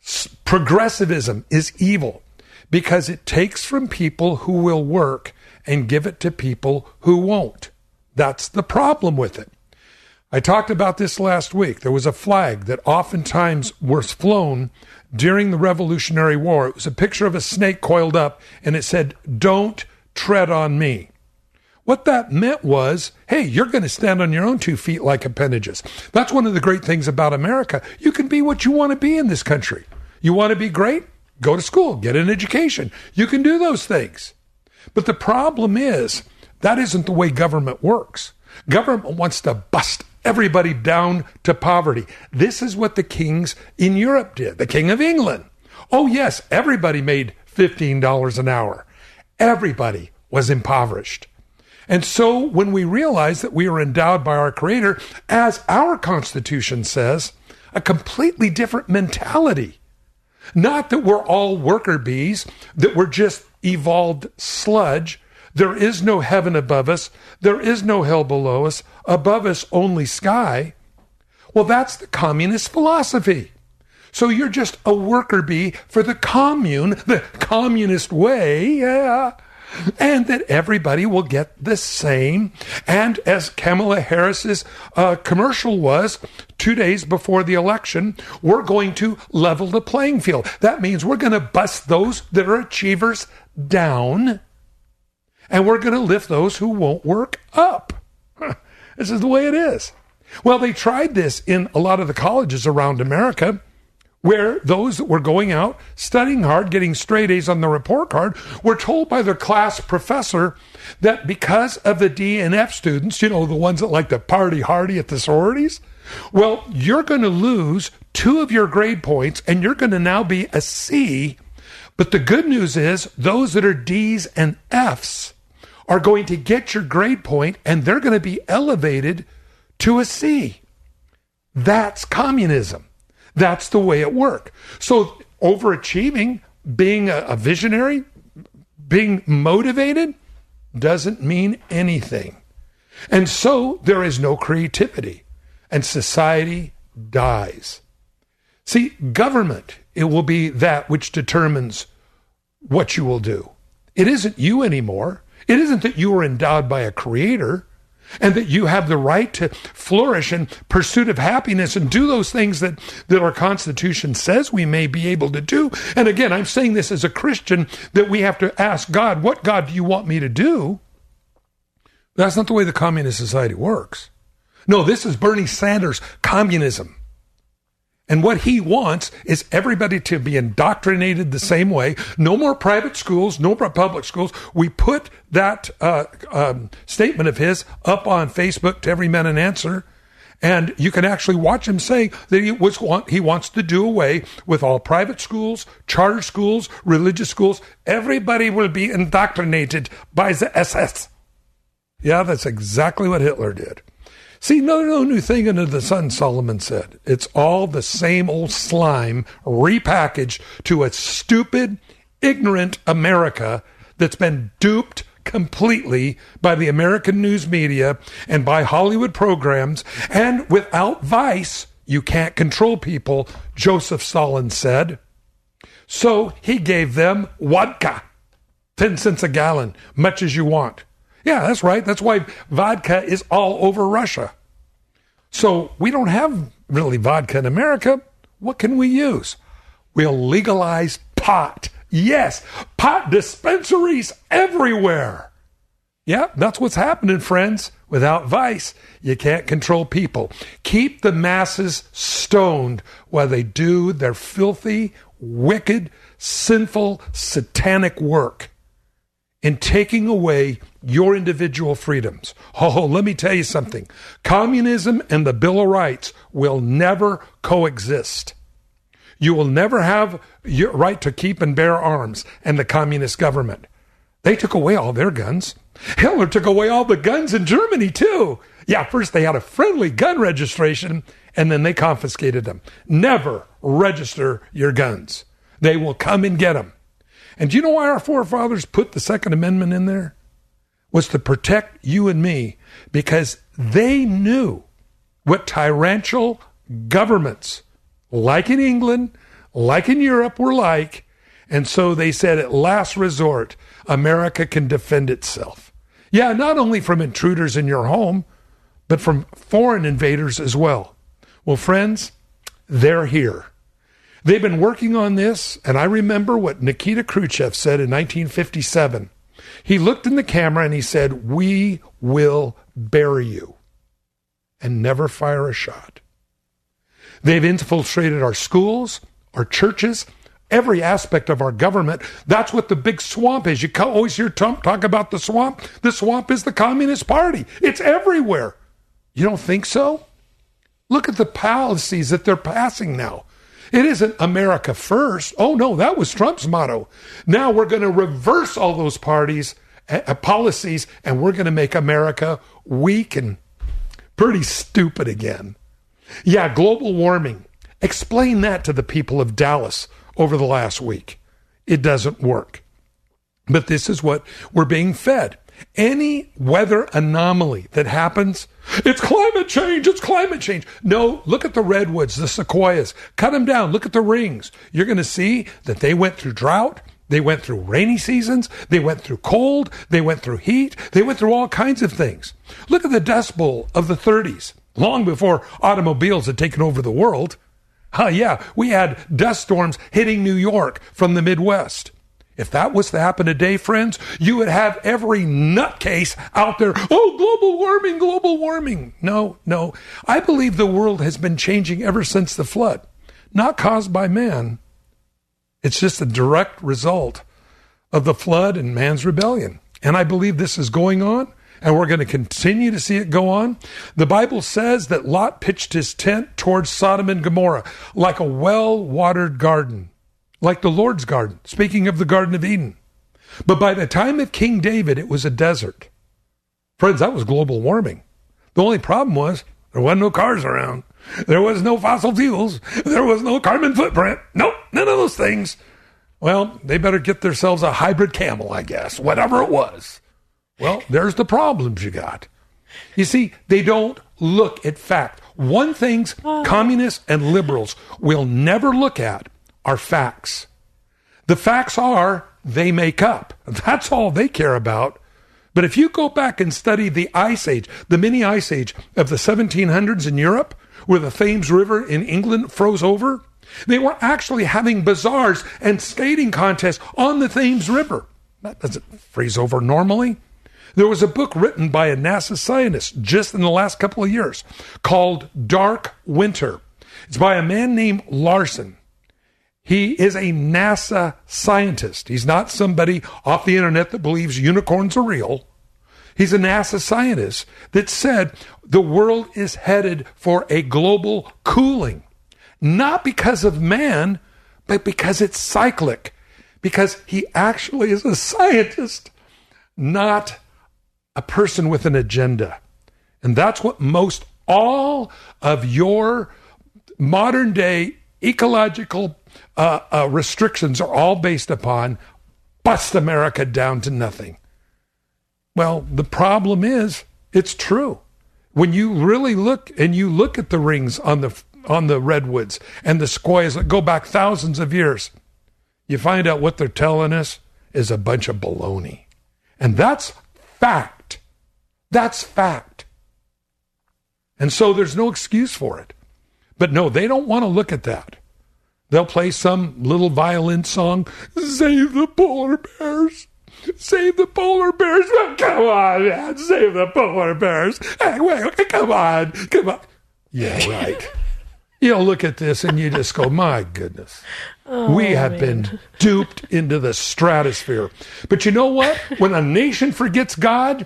Progressivism is evil because it takes from people who will work and give it to people who won't. That's the problem with it. I talked about this last week. There was a flag that oftentimes was flown during the Revolutionary War. It was a picture of a snake coiled up, and it said, "Don't tread on me." What that meant was, hey, you're going to stand on your own 2 feet like appendages. That's one of the great things about America. You can be what you want to be in this country. You want to be great? Go to school, get an education. You can do those things. But the problem is, that isn't the way government works. Government wants to bust everybody down to poverty. This is what the kings in Europe did. The King of England. Oh, yes, everybody made $15 an hour. Everybody was impoverished. And so when we realize that we are endowed by our Creator, as our Constitution says, a completely different mentality. Not that we're all worker bees, that we're just evolved sludge. There is no heaven above us. There is no hell below us. Above us, only sky. Well, that's the communist philosophy. So you're just a worker bee for the communist way, yeah. And that everybody will get the same. And as Kamala Harris's commercial was 2 days before the election, we're going to level the playing field. That means we're going to bust those that are achievers down, and we're going to lift those who won't work up. This is the way it is. Well, they tried this in a lot of the colleges around America, where those that were going out, studying hard, getting straight A's on the report card, were told by their class professor that because of the D and F students, the ones that like to party hardy at the sororities, well, you're going to lose 2 of your grade points, and you're going to now be a C. But the good news is those that are D's and F's are going to get your grade point, and they're going to be elevated to a C. That's communism. That's the way it works. So overachieving, being a visionary, being motivated, doesn't mean anything. And so there is no creativity, and society dies. See, government, it will be that which determines what you will do. It isn't you anymore. It isn't that you are endowed by a creator and that you have the right to flourish in pursuit of happiness and do those things that our Constitution says we may be able to do. And again, I'm saying this as a Christian, that we have to ask God, what God do you want me to do? That's not the way the communist society works. No, this is Bernie Sanders' communism. And what he wants is everybody to be indoctrinated the same way. No more private schools, no more public schools. We put that statement of his up on Facebook, To Every Man an Answer. And you can actually watch him say that he wants to do away with all private schools, charter schools, religious schools. Everybody will be indoctrinated by the SS. Yeah, that's exactly what Hitler did. See, no new thing under the sun, Solomon said. It's all the same old slime repackaged to a stupid, ignorant America that's been duped completely by the American news media and by Hollywood programs. And without vice, you can't control people, Joseph Stalin said. So he gave them vodka, 10 cents a gallon, much as you want. Yeah, that's right. That's why vodka is all over Russia. So we don't have really vodka in America. What can we use? We'll legalize pot. Yes, pot dispensaries everywhere. Yeah, that's what's happening, friends. Without vice, you can't control people. Keep the masses stoned while they do their filthy, wicked, sinful, satanic work in taking away your individual freedoms. Oh, let me tell you something. Communism and the Bill of Rights will never coexist. You will never have your right to keep and bear arms and the communist government. They took away all their guns. Hitler took away all the guns in Germany, too. Yeah, first they had a friendly gun registration, and then they confiscated them. Never register your guns. They will come and get them. And do you know why our forefathers put the Second Amendment in there? Was to protect you and me, because they knew what tyrannical governments, like in England, like in Europe, were like. And so they said, at last resort, America can defend itself. Yeah, not only from intruders in your home, but from foreign invaders as well. Well, friends, they're here. They've been working on this, and I remember what Nikita Khrushchev said in 1957. He looked in the camera and he said, "We will bury you and never fire a shot." They've infiltrated our schools, our churches, every aspect of our government. That's what the big swamp is. You always hear Trump talk about the swamp. The swamp is the Communist Party. It's everywhere. You don't think so? Look at the policies that they're passing now. It isn't America first. Oh, no, that was Trump's motto. Now we're going to reverse all those policies, and we're going to make America weak and pretty stupid again. Yeah, global warming. Explain that to the people of Dallas over the last week. It doesn't work. But this is what we're being fed. Any weather anomaly that happens, it's climate change, it's climate change. No, look at the redwoods, the sequoias. Cut them down. Look at the rings. You're going to see that they went through drought. They went through rainy seasons. They went through cold. They went through heat. They went through all kinds of things. Look at the Dust Bowl of the 30s, long before automobiles had taken over the world. Yeah, we had dust storms hitting New York from the Midwest. If that was to happen today, friends, you would have every nutcase out there. Oh, global warming, global warming. No. I believe the world has been changing ever since the flood, not caused by man. It's just a direct result of the flood and man's rebellion. And I believe this is going on, and we're going to continue to see it go on. The Bible says that Lot pitched his tent towards Sodom and Gomorrah like a well-watered garden, like the Lord's garden, speaking of the Garden of Eden. But by the time of King David, it was a desert. Friends, that was global warming. The only problem was there wasn't no cars around. There was no fossil fuels. There was no carbon footprint. Nope, none of those things. Well, they better get themselves a hybrid camel, I guess, whatever it was. Well, there's the problems you got. You see, they don't look at fact. One thing communists and liberals will never look at are facts. The facts are they make up. That's all they care about. But if you go back and study the Ice Age, the mini Ice Age of the 1700s in Europe, where the Thames River in England froze over, they were actually having bazaars and skating contests on the Thames River. That doesn't freeze over normally. There was a book written by a NASA scientist just in the last couple of years called Dark Winter. It's by a man named Larson. He is a NASA scientist. He's not somebody off the internet that believes unicorns are real. He's a NASA scientist that said the world is headed for a global cooling, not because of man, but because it's cyclic, because he actually is a scientist, not a person with an agenda. And that's what most all of your modern day ecological restrictions are all based upon. Bust America down to nothing. Well, the problem is, it's true. When you really look and you look at the rings on the redwoods and the sequoias that go back thousands of years, you find out what they're telling us is a bunch of baloney. And that's fact. That's fact. And so there's no excuse for it. But no, they don't want to look at that. They'll play some little violin song, save the polar bears. Save the polar bears. Oh, come on, man. Save the polar bears. Hey, wait, come on. Yeah, right. Look at this and you just go, my goodness. We have been duped into the stratosphere. But you know what? When a nation forgets God,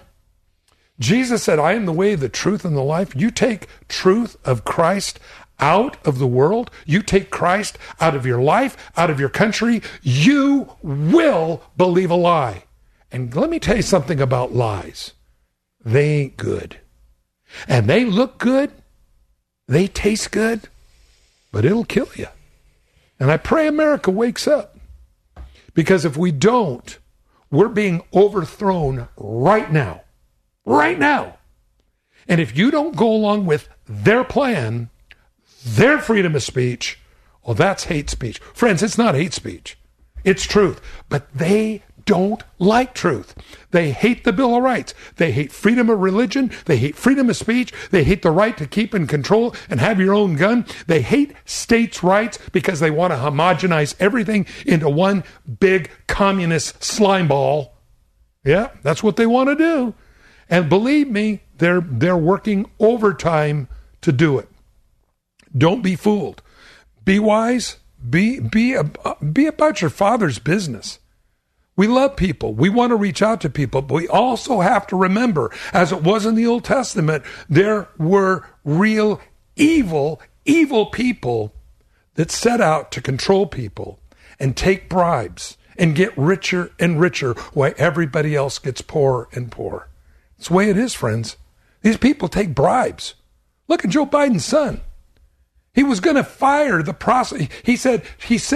Jesus said, I am the way, the truth, and the life. You take truth of Christ out of the world, you take Christ out of your life, out of your country, you will believe a lie. And let me tell you something about lies. They ain't good. And they look good, they taste good, but it'll kill you. And I pray America wakes up. Because if we don't, we're being overthrown right now. Right now. And if you don't go along with their plan, their freedom of speech, well, that's hate speech. Friends, it's not hate speech. It's truth. But they don't like truth. They hate the Bill of Rights. They hate freedom of religion. They hate freedom of speech. They hate the right to keep and control and have your own gun. They hate states' rights because they want to homogenize everything into one big communist slime ball. Yeah, that's what they want to do. And believe me, they're working overtime to do it. Don't be fooled. Be wise. Be about your Father's business. We love people. We want to reach out to people, but we also have to remember, as it was in the Old Testament, there were real evil people that set out to control people and take bribes and get richer and richer while everybody else gets poorer and poorer. It's the way it is, friends. These people take bribes. Look at Joe Biden's son. He was going to fire the prosecutor. He said,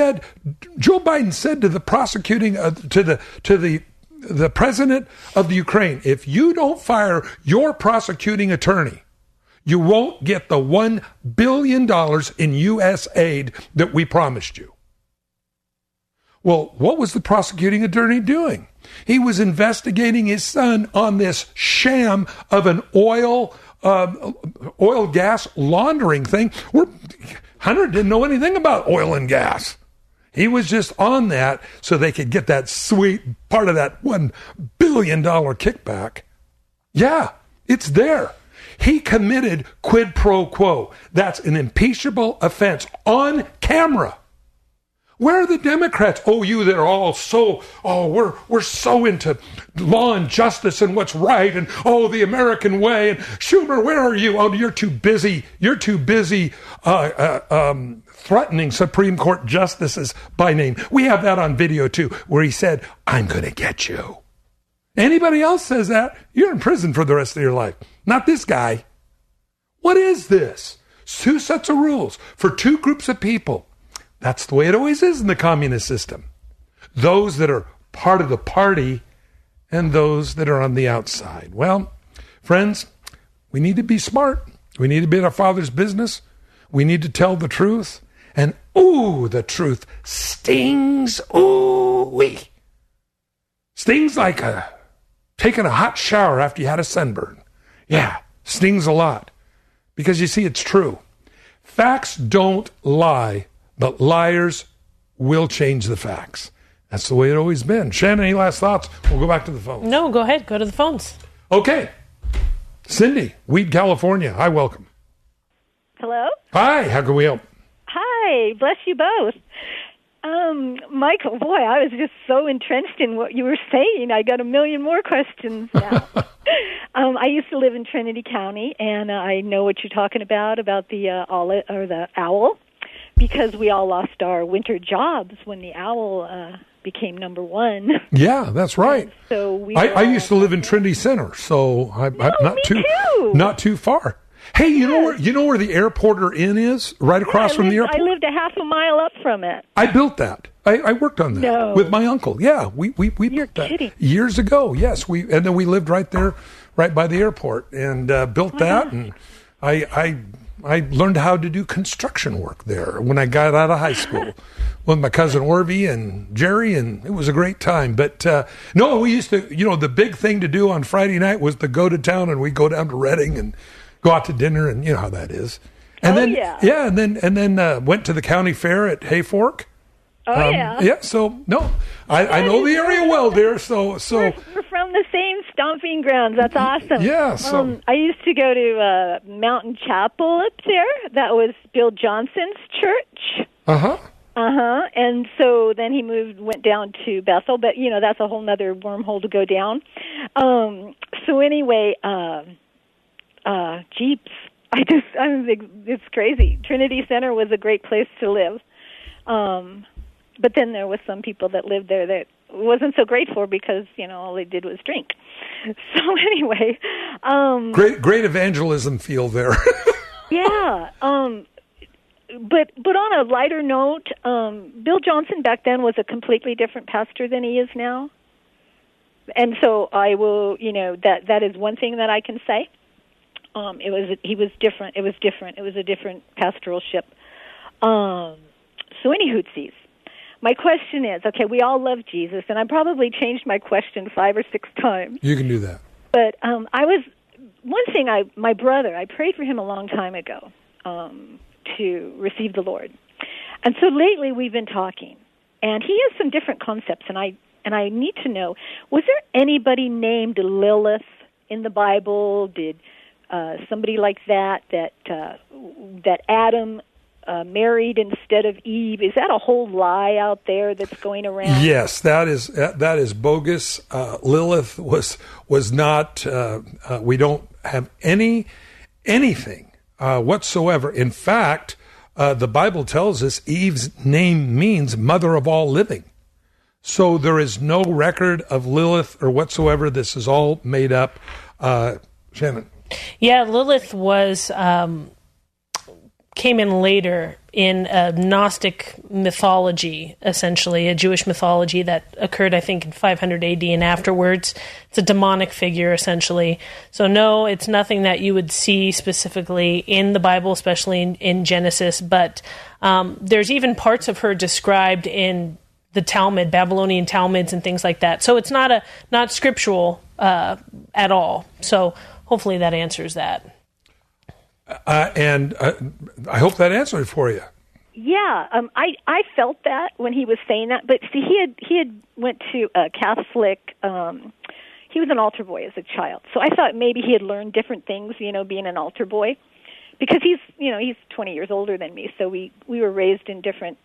Joe Biden said to the prosecuting, to the president of the Ukraine, if you don't fire your prosecuting attorney, you won't get the $1 billion in U.S. aid that we promised you. Well, what was the prosecuting attorney doing? He was investigating his son on this sham of an oil gas laundering thing. Hunter didn't know anything about oil and gas. He was just on that so they could get that sweet part of that $1 billion kickback. Yeah, it's there. He committed quid pro quo. That's an impeachable offense on camera. Where are the Democrats? Oh, you that are all so, we're so into law and justice and what's right and, the American way. And Schumer, where are you? Oh, you're too busy. You're too busy threatening Supreme Court justices by name. We have that on video too, where he said, I'm going to get you. Anybody else says that, you're in prison for the rest of your life. Not this guy. What is this? 2 sets of rules for 2 groups of people. That's the way it always is in the communist system. Those that are part of the party and those that are on the outside. Well, friends, we need to be smart. We need to be in our Father's business. We need to tell the truth. And, the truth stings. Ooh-wee. Stings like taking a hot shower after you had a sunburn. Yeah, stings a lot. Because you see, it's true. Facts don't lie. But liars will change the facts. That's the way it always been. Shannon, any last thoughts? We'll go back to the phones. No, go ahead. Go to the phones. Okay. Cindy, Weed, California. Hi, welcome. Hello? Hi, how can we help? Hi, bless you both. Michael, boy, I was just so entrenched in what you were saying. I got a million more questions now. I used to live in Trinity County, and I know what you're talking about the owl, because we all lost our winter jobs when the owl became number one. Yeah, that's right. And so I used to live in Trinity Center, so I'm not too far. Hey, you know where the Airporter Inn is? Right across from the airport? I lived a half a mile up from it. I built that. I worked on that with my uncle. Yeah, we built that years ago. Yes, and then we lived right there, right by the airport, and built that. And I learned how to do construction work there when I got out of high school with my cousin Orvie and Jerry, and it was a great time. But no, we used to, the big thing to do on Friday night was to go to town, and we go down to Reading and go out to dinner, and you know how that is. And and then went to the county fair at Hayfork. Yeah. So no, I know the area well, dear. So we're from the same stomping grounds. That's awesome. Yeah. So I used to go to Mountain Chapel up there. That was Bill Johnson's church. And so then he went down to Bethel, but that's a whole nother wormhole to go down. So anyway, Jeeps. It's crazy. Trinity Center was a great place to live. But then there was some people that lived there that wasn't so great for, because, all they did was drink. So anyway. Great evangelism field there. Yeah. But on a lighter note, Bill Johnson back then was a completely different pastor than he is now. And so I will, that is one thing that I can say. He was different. It was different. It was a different pastoralship. So any hootsies. My question is, okay, we all love Jesus, and I probably changed my question 5 or 6 times. You can do that. But my brother, I prayed for him a long time ago to receive the Lord. And so lately we've been talking, and he has some different concepts, and I need to know, was there anybody named Lilith in the Bible? Did somebody like that Adam married instead of Eve? Is that a whole lie out there that's going around? Yes, that is bogus. Lilith was not. We don't have anything whatsoever. In fact, the Bible tells us Eve's name means mother of all living. So there is no record of Lilith or whatsoever. This is all made up. Shannon. Yeah, Lilith came in later in a Gnostic mythology, essentially, a Jewish mythology that occurred, I think, in 500 AD and afterwards. It's a demonic figure, essentially. So no, it's nothing that you would see specifically in the Bible, especially in Genesis, but there's even parts of her described in the Talmud, Babylonian Talmuds and things like that. So it's not scriptural at all. So hopefully that answers that. And I hope that answered it for you. Yeah, I felt that when he was saying that. But see, he had went to a Catholic. He was an altar boy as a child, so I thought maybe he had learned different things. Being an altar boy, because he's 20 years older than me, so we were raised in different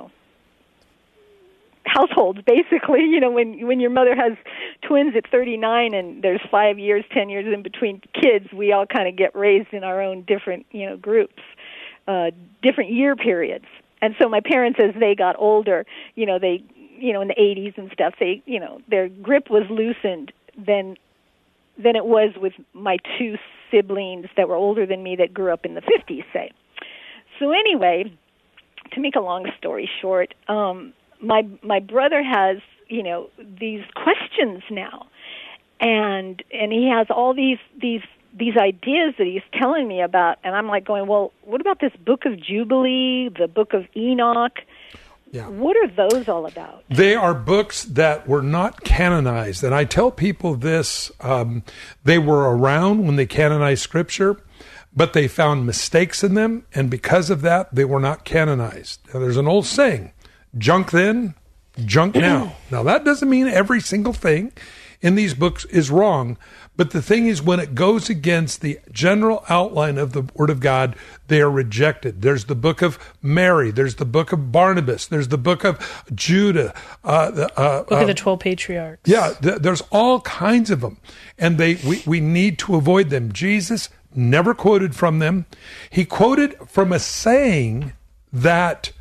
households, basically. When your mother has twins at 39 and there's 10 years in between kids, we all kind of get raised in our own different, groups, different year periods. And so my parents, as they got older, they, in the 80s and stuff, they, their grip was loosened than it was with my 2 siblings that were older than me that grew up in the 50s, say. So anyway, to make a long story short, my brother has, these questions now, and he has all these ideas that he's telling me about, and I'm like going, well, what about this book of Jubilee, the book of Enoch? Yeah. What are those all about? They are books that were not canonized, and I tell people this, they were around when they canonized Scripture, but they found mistakes in them, and because of that, they were not canonized. Now, there's an old saying, junk then, junk now. Now, that doesn't mean every single thing in these books is wrong. But the thing is, when it goes against the general outline of the Word of God, they are rejected. There's the book of Mary. There's the book of Barnabas. There's the book of Judah. Book of the 12 Patriarchs. Yeah, there's all kinds of them. And we need to avoid them. Jesus never quoted from them. He quoted from a saying that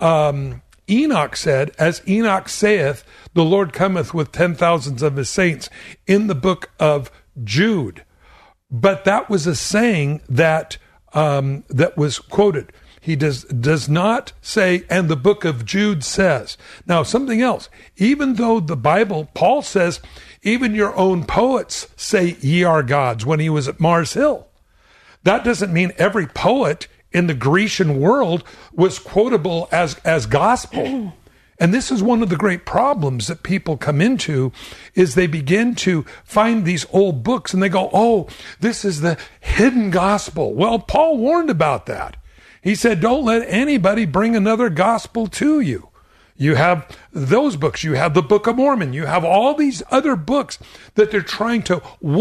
Enoch said, as Enoch saith, the Lord cometh with 10,000s of his saints, in the book of Jude. But that was a saying that that was quoted. He does not say, and the book of Jude says. Now, something else. Even though the Bible, Paul says, even your own poets say ye are gods when he was at Mars Hill. That doesn't mean every poet in the Grecian world was quotable as gospel. And this is one of the great problems that people come into, is they begin to find these old books and they go, oh, this is the hidden gospel. Well, Paul warned about that. He said, don't let anybody bring another gospel to you. You have those books. You have the Book of Mormon. You have all these other books that they're trying to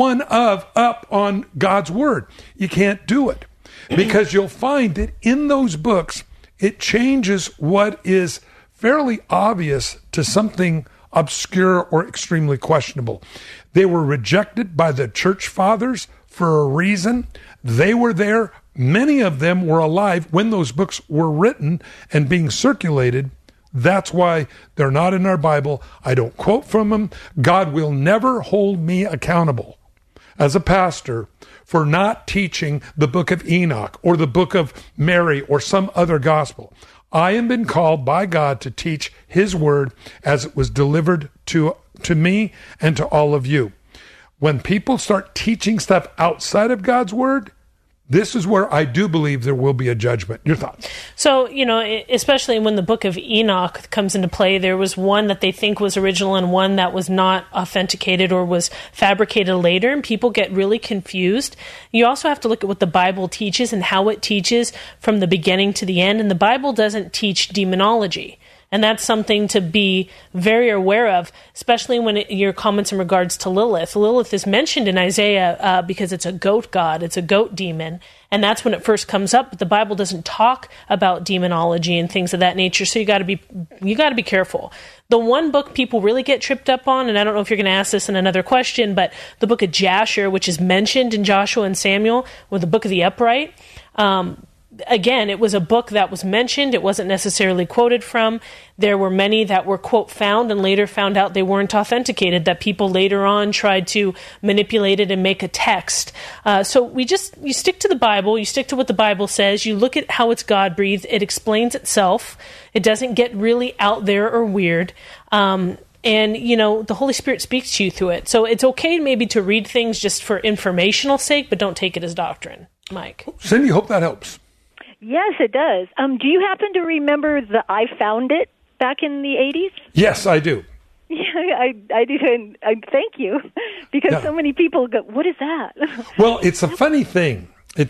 up on God's word. You can't do it, because you'll find that in those books, it changes what is fairly obvious to something obscure or extremely questionable. They were rejected by the church fathers for a reason. They were there. Many of them were alive when those books were written and being circulated. That's why they're not in our Bible. I don't quote from them. God will never hold me accountable as a pastor for not teaching the book of Enoch or the book of Mary or some other gospel. I am been called by God to teach his word as it was delivered to me and to all of you. When people start teaching stuff outside of God's word, this is where I do believe there will be a judgment. Your thoughts? So, especially when the book of Enoch comes into play, there was one that they think was original and one that was not authenticated or was fabricated later, and people get really confused. You also have to look at what the Bible teaches and how it teaches from the beginning to the end, and the Bible doesn't teach demonology. And that's something to be very aware of, especially when your comments in regards to Lilith. Lilith is mentioned in Isaiah because it's a goat god, it's a goat demon, and that's when it first comes up. But the Bible doesn't talk about demonology and things of that nature, so you got to be careful. The one book people really get tripped up on, and I don't know if you're going to ask this in another question, but the book of Jasher, which is mentioned in Joshua and Samuel, or the book of the upright. Again, it was a book that was mentioned. It wasn't necessarily quoted from. There were many that were, quote, found and later found out they weren't authenticated, that people later on tried to manipulate it and make a text. So you stick to the Bible. You stick to what the Bible says. You look at how it's God-breathed. It explains itself. It doesn't get really out there or weird. And, the Holy Spirit speaks to you through it. So it's okay maybe to read things just for informational sake, but don't take it as doctrine. Mike. Cindy, hope that helps. Yes, it does. Do you happen to remember the I Found It back in the 80s? Yes, I do. Yeah, I do, and I thank you, because so many people go, what is that? Well, it's a funny thing.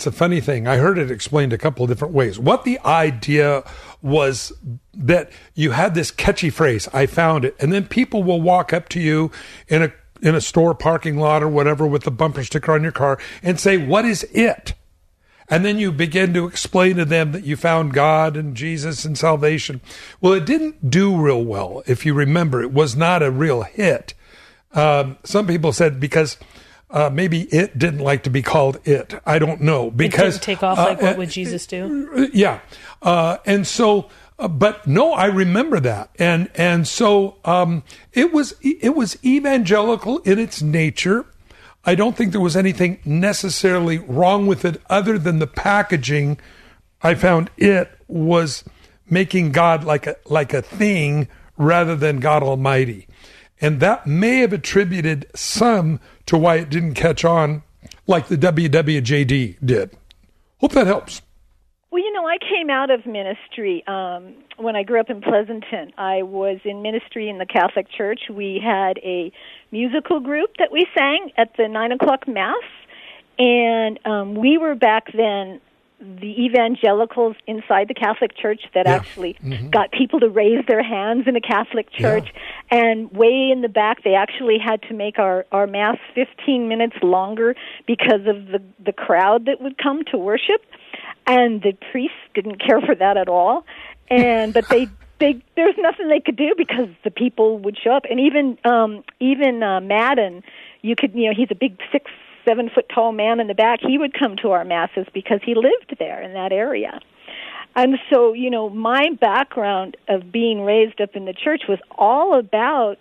I heard it explained a couple of different ways. What the idea was that you had this catchy phrase, I found it, and then people will walk up to you in a store parking lot or whatever with the bumper sticker on your car and say, what is it? And then you begin to explain to them that you found God and Jesus and salvation. Well, it didn't do real well. If you remember, it was not a real hit. Some people said because maybe it didn't like to be called it. I don't know. Because it didn't take off like what would Jesus do? Yeah. And so, but no, I remember that. And so it was evangelical in its nature. I don't think there was anything necessarily wrong with it other than the packaging. I found it was making God like a thing rather than God Almighty. And that may have attributed some to why it didn't catch on like the WWJD did. Hope that helps. Well, I came out of ministry when I grew up in Pleasanton. I was in ministry in the Catholic Church. We had a musical group that we sang at the 9 o'clock Mass, and we were back then the evangelicals inside the Catholic Church that actually got people to raise their hands in a Catholic church. And way in the back, they actually had to make our Mass 15 minutes longer because of the crowd that would come to worship. And the priests didn't care for that at all. But there's nothing they could do because the people would show up. And even Madden, he's a big 6-7 foot tall man in the back. He would come to our masses because he lived there in that area. And so, my background of being raised up in the church was all about,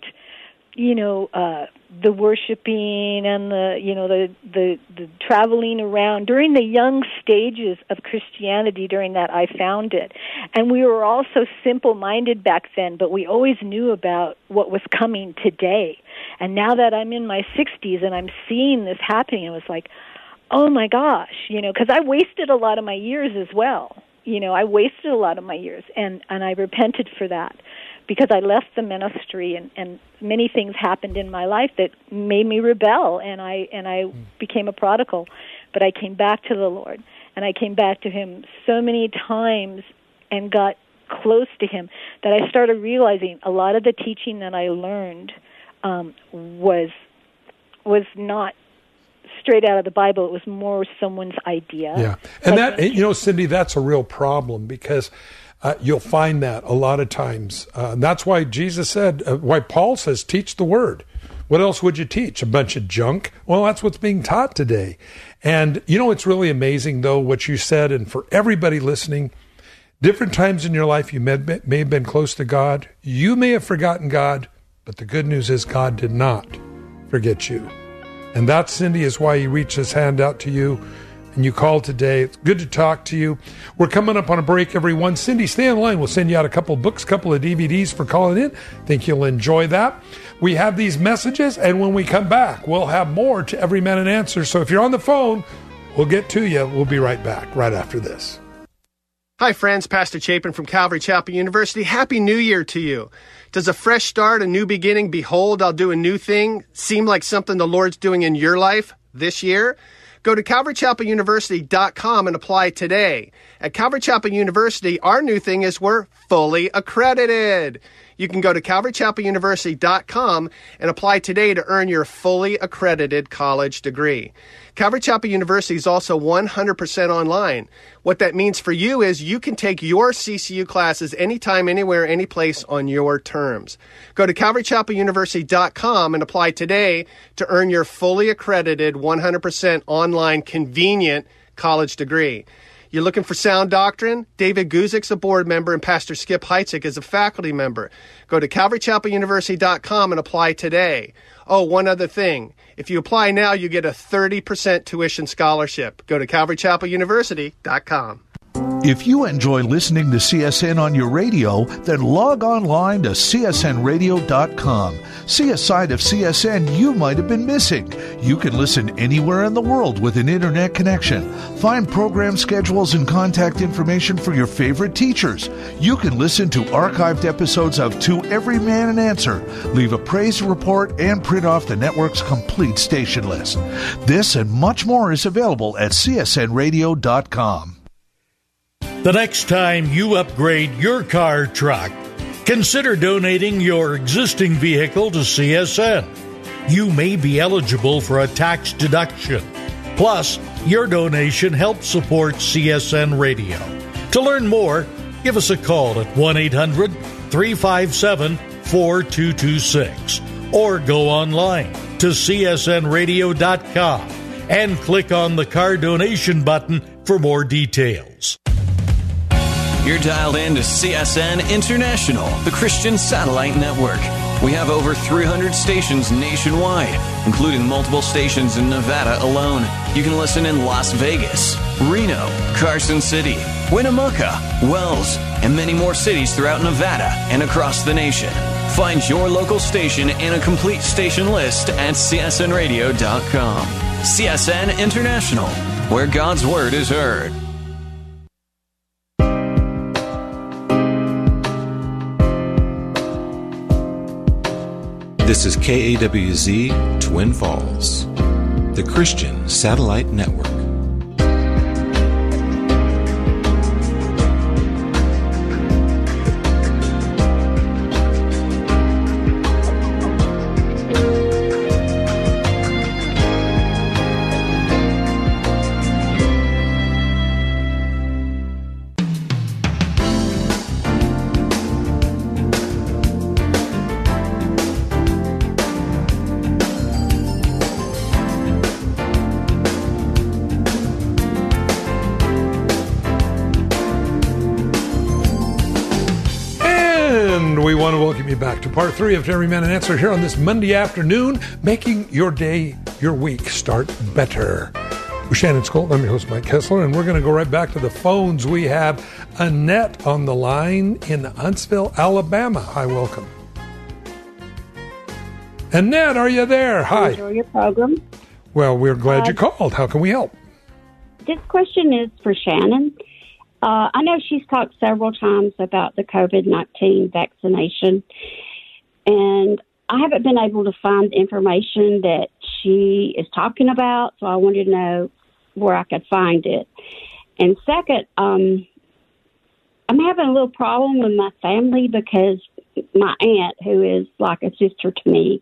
the worshiping and the traveling around during the young stages of Christianity. During that, I found it, and we were all so simple-minded back then. But we always knew about what was coming today. And now that I'm in my 60s and I'm seeing this happening, it was like, oh my gosh, because I wasted a lot of my years as well. I wasted a lot of my years, and I repented for that. Because I left the ministry and many things happened in my life that made me rebel, and I became a prodigal. But I came back to the Lord, and I came back to Him so many times and got close to Him that I started realizing a lot of the teaching that I learned was not straight out of the Bible. It was more someone's idea. Yeah, and that, Cindy, that's a real problem because you'll find that a lot of times. That's why Jesus said, why Paul says, teach the word. What else would you teach? A bunch of junk? Well, that's what's being taught today. And, it's really amazing, though, what you said. And for everybody listening, different times in your life, you may have been close to God. You may have forgotten God, but the good news is God did not forget you. And that, Cindy, is why He reached His hand out to you. And you called today. It's good to talk to you. We're coming up on a break, everyone. Cindy, stay in line. We'll send you out a couple of books, couple of DVDs for calling in. Think you'll enjoy that. We have these messages, and when we come back, we'll have more to Every Man an Answer. So if you're on the phone, we'll get to you. We'll be right back, right after this. Hi, friends. Pastor Chapin from Calvary Chapel University. Happy New Year to you. Does a fresh start, a new beginning, behold, I'll do a new thing, seem like something the Lord's doing in your life this year? Go to CalvaryChapelUniversity.com and apply today. At Calvary Chapel University, our new thing is we're fully accredited. You can go to CalvaryChapelUniversity.com and apply today to earn your fully accredited college degree. Calvary Chapel University is also 100% online. What that means for you is you can take your CCU classes anytime, anywhere, anyplace on your terms. Go to CalvaryChapelUniversity.com and apply today to earn your fully accredited 100% online convenient college degree. You're looking for sound doctrine? David Guzik's a board member and Pastor Skip Heitzig is a faculty member. Go to CalvaryChapelUniversity.com and apply today. Oh, one other thing. If you apply now, you get a 30% tuition scholarship. Go to CalvaryChapelUniversity.com. If you enjoy listening to CSN on your radio, then log online to csnradio.com. See a side of CSN you might have been missing. You can listen anywhere in the world with an internet connection. Find program schedules and contact information for your favorite teachers. You can listen to archived episodes of To Every Man an Answer, leave a praise report, and print off the network's complete station list. This and much more is available at csnradio.com. The next time you upgrade your car or truck, consider donating your existing vehicle to CSN. You may be eligible for a tax deduction. Plus, your donation helps support CSN Radio. To learn more, give us a call at 1-800-357-4226 or go online to csnradio.com and click on the car donation button for more details. You're dialed in to CSN International, the Christian Satellite Network. We have over 300 stations nationwide, including multiple stations in Nevada alone. You can listen in Las Vegas, Reno, Carson City, Winnemucca, Wells, and many more cities throughout Nevada and across the nation. Find your local station and a complete station list at csnradio.com. CSN International, where God's Word is heard. This is KAWZ Twin Falls, the Christian Satellite Network. you back to part 3 of Every Man an Answer here on this Monday afternoon, making your day, your week start better. With Shannon Skolt, I'm your host, Mike Kessler, and we're going to go right back to the phones. We have Annette on the line in Huntsville, Alabama. Hi, welcome. Annette, are you there? Hi. Enjoy your program. Well, we're glad you called. How can we help? This question is for Shannon. I know she's talked several times about the COVID-19 vaccination, and I haven't been able to find the information that she is talking about, so I wanted to know where I could find it. And second, I'm having a little problem with my family because my aunt, who is like a sister to me,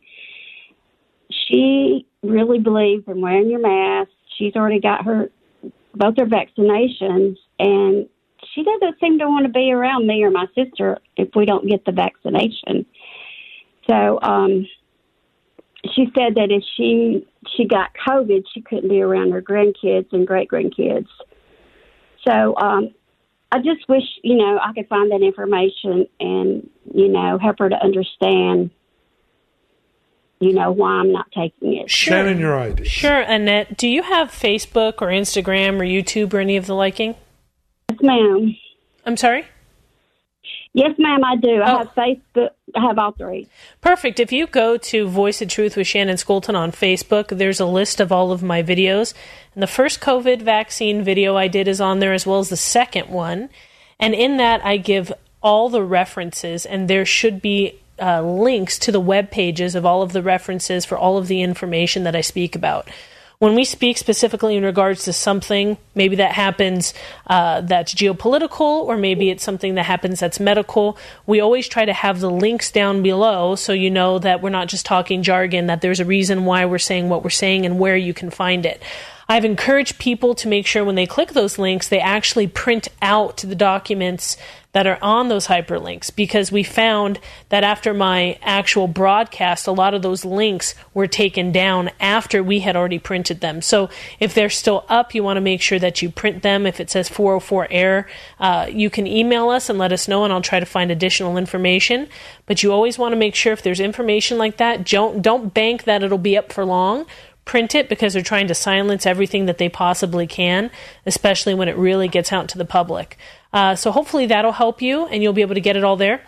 she really believes in wearing your mask. She's already got both her vaccinations, and she doesn't seem to want to be around me or my sister if we don't get the vaccination. So she said that if she got COVID, she couldn't be around her grandkids and great-grandkids. So I just wish, I could find that information and, help her to understand, why I'm not taking it. Sure. Shannon, your ID. Sure, Annette. Do you have Facebook or Instagram or YouTube or any of the liking? Yes, ma'am. I'm sorry? Yes, ma'am, I do. I have Facebook. I have all three. Perfect. If you go to Voice of Truth with Shannon Skolton on Facebook, there's a list of all of my videos. And the first COVID vaccine video I did is on there, as well as the second one. And in that, I give all the references, and there should be links to the web pages of all of the references for all of the information that I speak about. When we speak specifically in regards to something, maybe that happens that's geopolitical, or maybe it's something that happens that's medical, we always try to have the links down below so you know that we're not just talking jargon, that there's a reason why we're saying what we're saying and where you can find it. I've encouraged people to make sure when they click those links, they actually print out the documents that are on those hyperlinks, because we found that after my actual broadcast, a lot of those links were taken down after we had already printed them. So if they're still up, you want to make sure that you print them. If it says 404 error, you can email us and let us know, and I'll try to find additional information. But you always want to make sure if there's information like that, don't bank that it'll be up for long. Print it, because they're trying to silence everything that they possibly can, especially when it really gets out to the public. So hopefully that'll help you, and you'll be able to get it all there.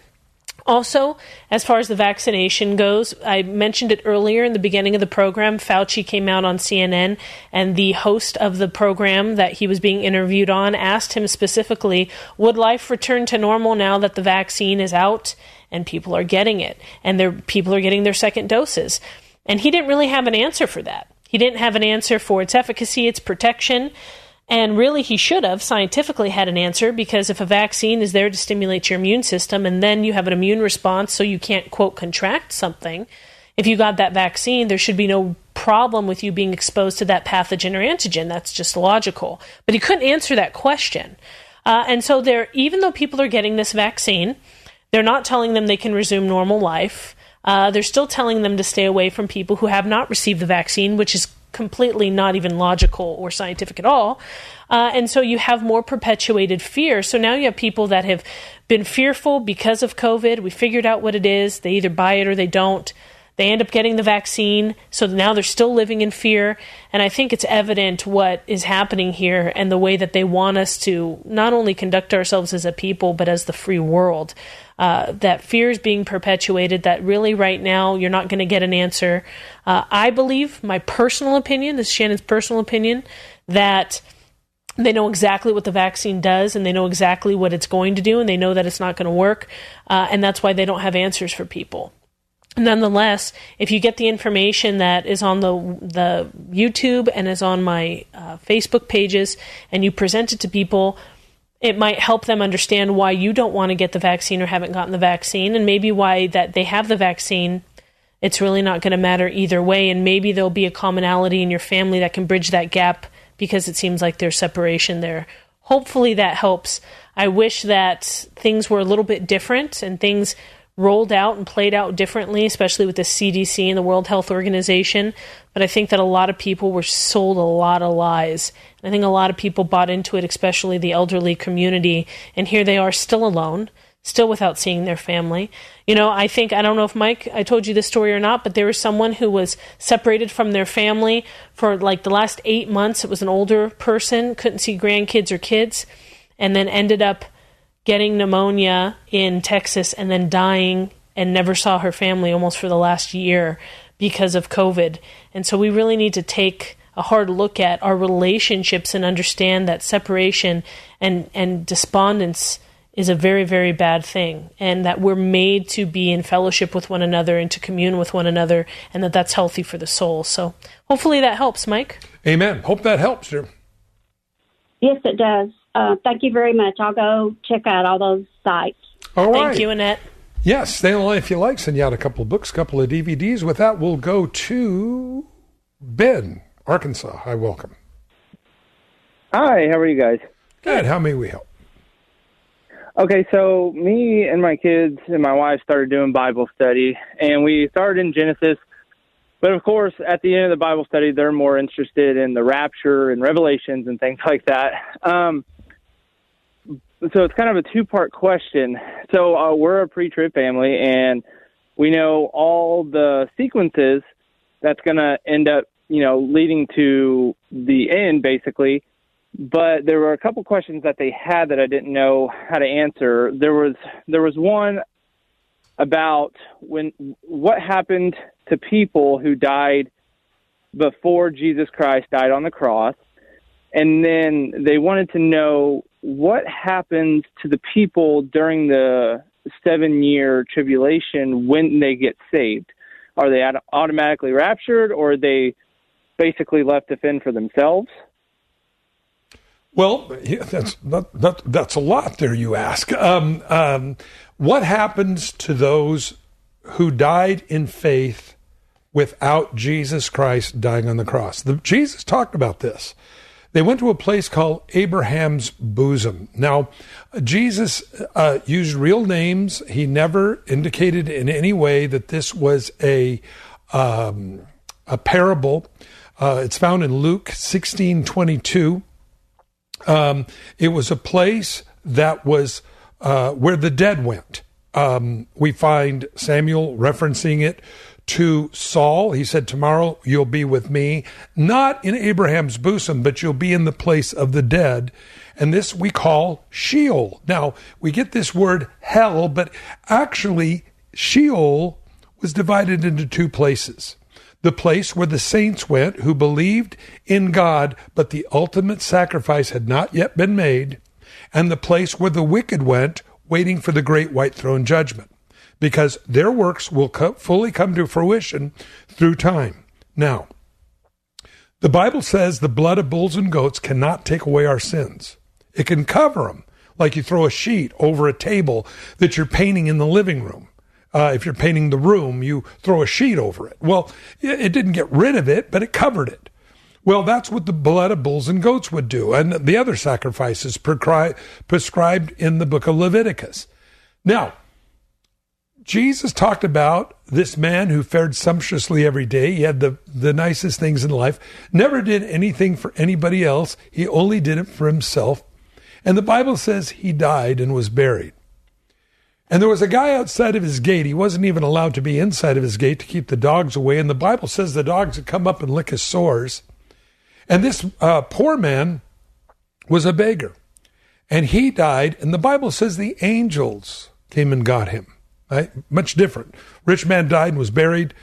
Also, as far as the vaccination goes, I mentioned it earlier in the beginning of the program. Fauci came out on CNN, and the host of the program that he was being interviewed on asked him specifically, would life return to normal now that the vaccine is out and people are getting it, and people are getting their second doses? And he didn't really have an answer for that. He didn't have an answer for its efficacy, its protection. And really, he should have scientifically had an answer, because if a vaccine is there to stimulate your immune system and then you have an immune response so you can't, quote, contract something, if you got that vaccine, there should be no problem with you being exposed to that pathogen or antigen. That's just logical. But he couldn't answer that question. And so even though people are getting this vaccine, they're not telling them they can resume normal life. They're still telling them to stay away from people who have not received the vaccine, which is completely not even logical or scientific at all. And so you have more perpetuated fear. So now you have people that have been fearful because of COVID. We figured out what it is. They either buy it or they don't. They end up getting the vaccine. So now they're still living in fear. And I think it's evident what is happening here, and the way that they want us to not only conduct ourselves as a people, but as the free world. That fear is being perpetuated, that really right now you're not going to get an answer. I believe, my personal opinion, this is Shannon's personal opinion, that they know exactly what the vaccine does, and they know exactly what it's going to do, and they know that it's not going to work, and that's why they don't have answers for people. Nonetheless, if you get the information that is on the YouTube and is on my Facebook pages, and you present it to people, it might help them understand why you don't want to get the vaccine or haven't gotten the vaccine, and maybe why that they have the vaccine. It's really not going to matter either way, and maybe there'll be a commonality in your family that can bridge that gap, because it seems like there's separation there. Hopefully that helps. I wish that things were a little bit different and things rolled out and played out differently, especially with the CDC and the World Health Organization. But I think that a lot of people were sold a lot of lies. I think a lot of people bought into it, especially the elderly community. And here they are still alone, still without seeing their family. I don't know if Mike, I told you this story or not, but there was someone who was separated from their family for like the last 8 months. It was an older person, couldn't see grandkids or kids, and then ended up getting pneumonia in Texas and then dying, and never saw her family almost for the last year because of COVID. And so we really need to take a hard look at our relationships and understand that separation and despondence is a very, very bad thing, and that we're made to be in fellowship with one another and to commune with one another, and that's healthy for the soul. So hopefully that helps, Mike. Amen. Hope that helps, dear. Yes, it does. Thank you very much. I'll go check out all those sites. All right. Thank you, Annette. Yes, stay on the line if you like. Send you out a couple of books, a couple of DVDs. With that, we'll go to Ben, Arkansas. Hi, welcome. Hi, how are you guys? Good. How may we help? Okay, so me and my kids and my wife started doing Bible study, and we started in Genesis. But, of course, at the end of the Bible study, they're more interested in the rapture and Revelations and things like that. So it's kind of a two-part question. So we're a pre-trib family, and we know all the sequences that's going to end up, leading to the end, basically. But there were a couple questions that they had that I didn't know how to answer. There was one about what happened to people who died before Jesus Christ died on the cross. And then they wanted to know what happened to the people during the 7-year tribulation when they get saved. Are they automatically raptured, or are they basically left to fend for themselves? Well, yeah, that's a lot there, you ask. What happens to those who died in faith without Jesus Christ dying on the cross? Jesus talked about this. They went to a place called Abraham's bosom. Now, Jesus used real names. He never indicated in any way that this was a parable. It's found in Luke 16:22. It was a place that was where the dead went. We find Samuel referencing it to Saul. He said, tomorrow you'll be with me, not in Abraham's bosom, but you'll be in the place of the dead. And this we call Sheol. Now, we get this word hell, but actually Sheol was divided into two places. The place where the saints went who believed in God, but the ultimate sacrifice had not yet been made, and the place where the wicked went, waiting for the great white throne judgment, because their works will fully come to fruition through time. Now, the Bible says the blood of bulls and goats cannot take away our sins. It can cover them, like you throw a sheet over a table that you're painting in the living room. If you're painting the room, you throw a sheet over it. Well, it didn't get rid of it, but it covered it. Well, that's what the blood of bulls and goats would do, and the other sacrifices prescribed in the book of Leviticus. Now, Jesus talked about this man who fared sumptuously every day. He had the nicest things in life, never did anything for anybody else. He only did it for himself. And the Bible says he died and was buried. And there was a guy outside of his gate. He wasn't even allowed to be inside of his gate to keep the dogs away. And the Bible says the dogs would come up and lick his sores. And this poor man was a beggar. And he died. And the Bible says the angels came and got him. Right? Much different. Rich man died and was buried.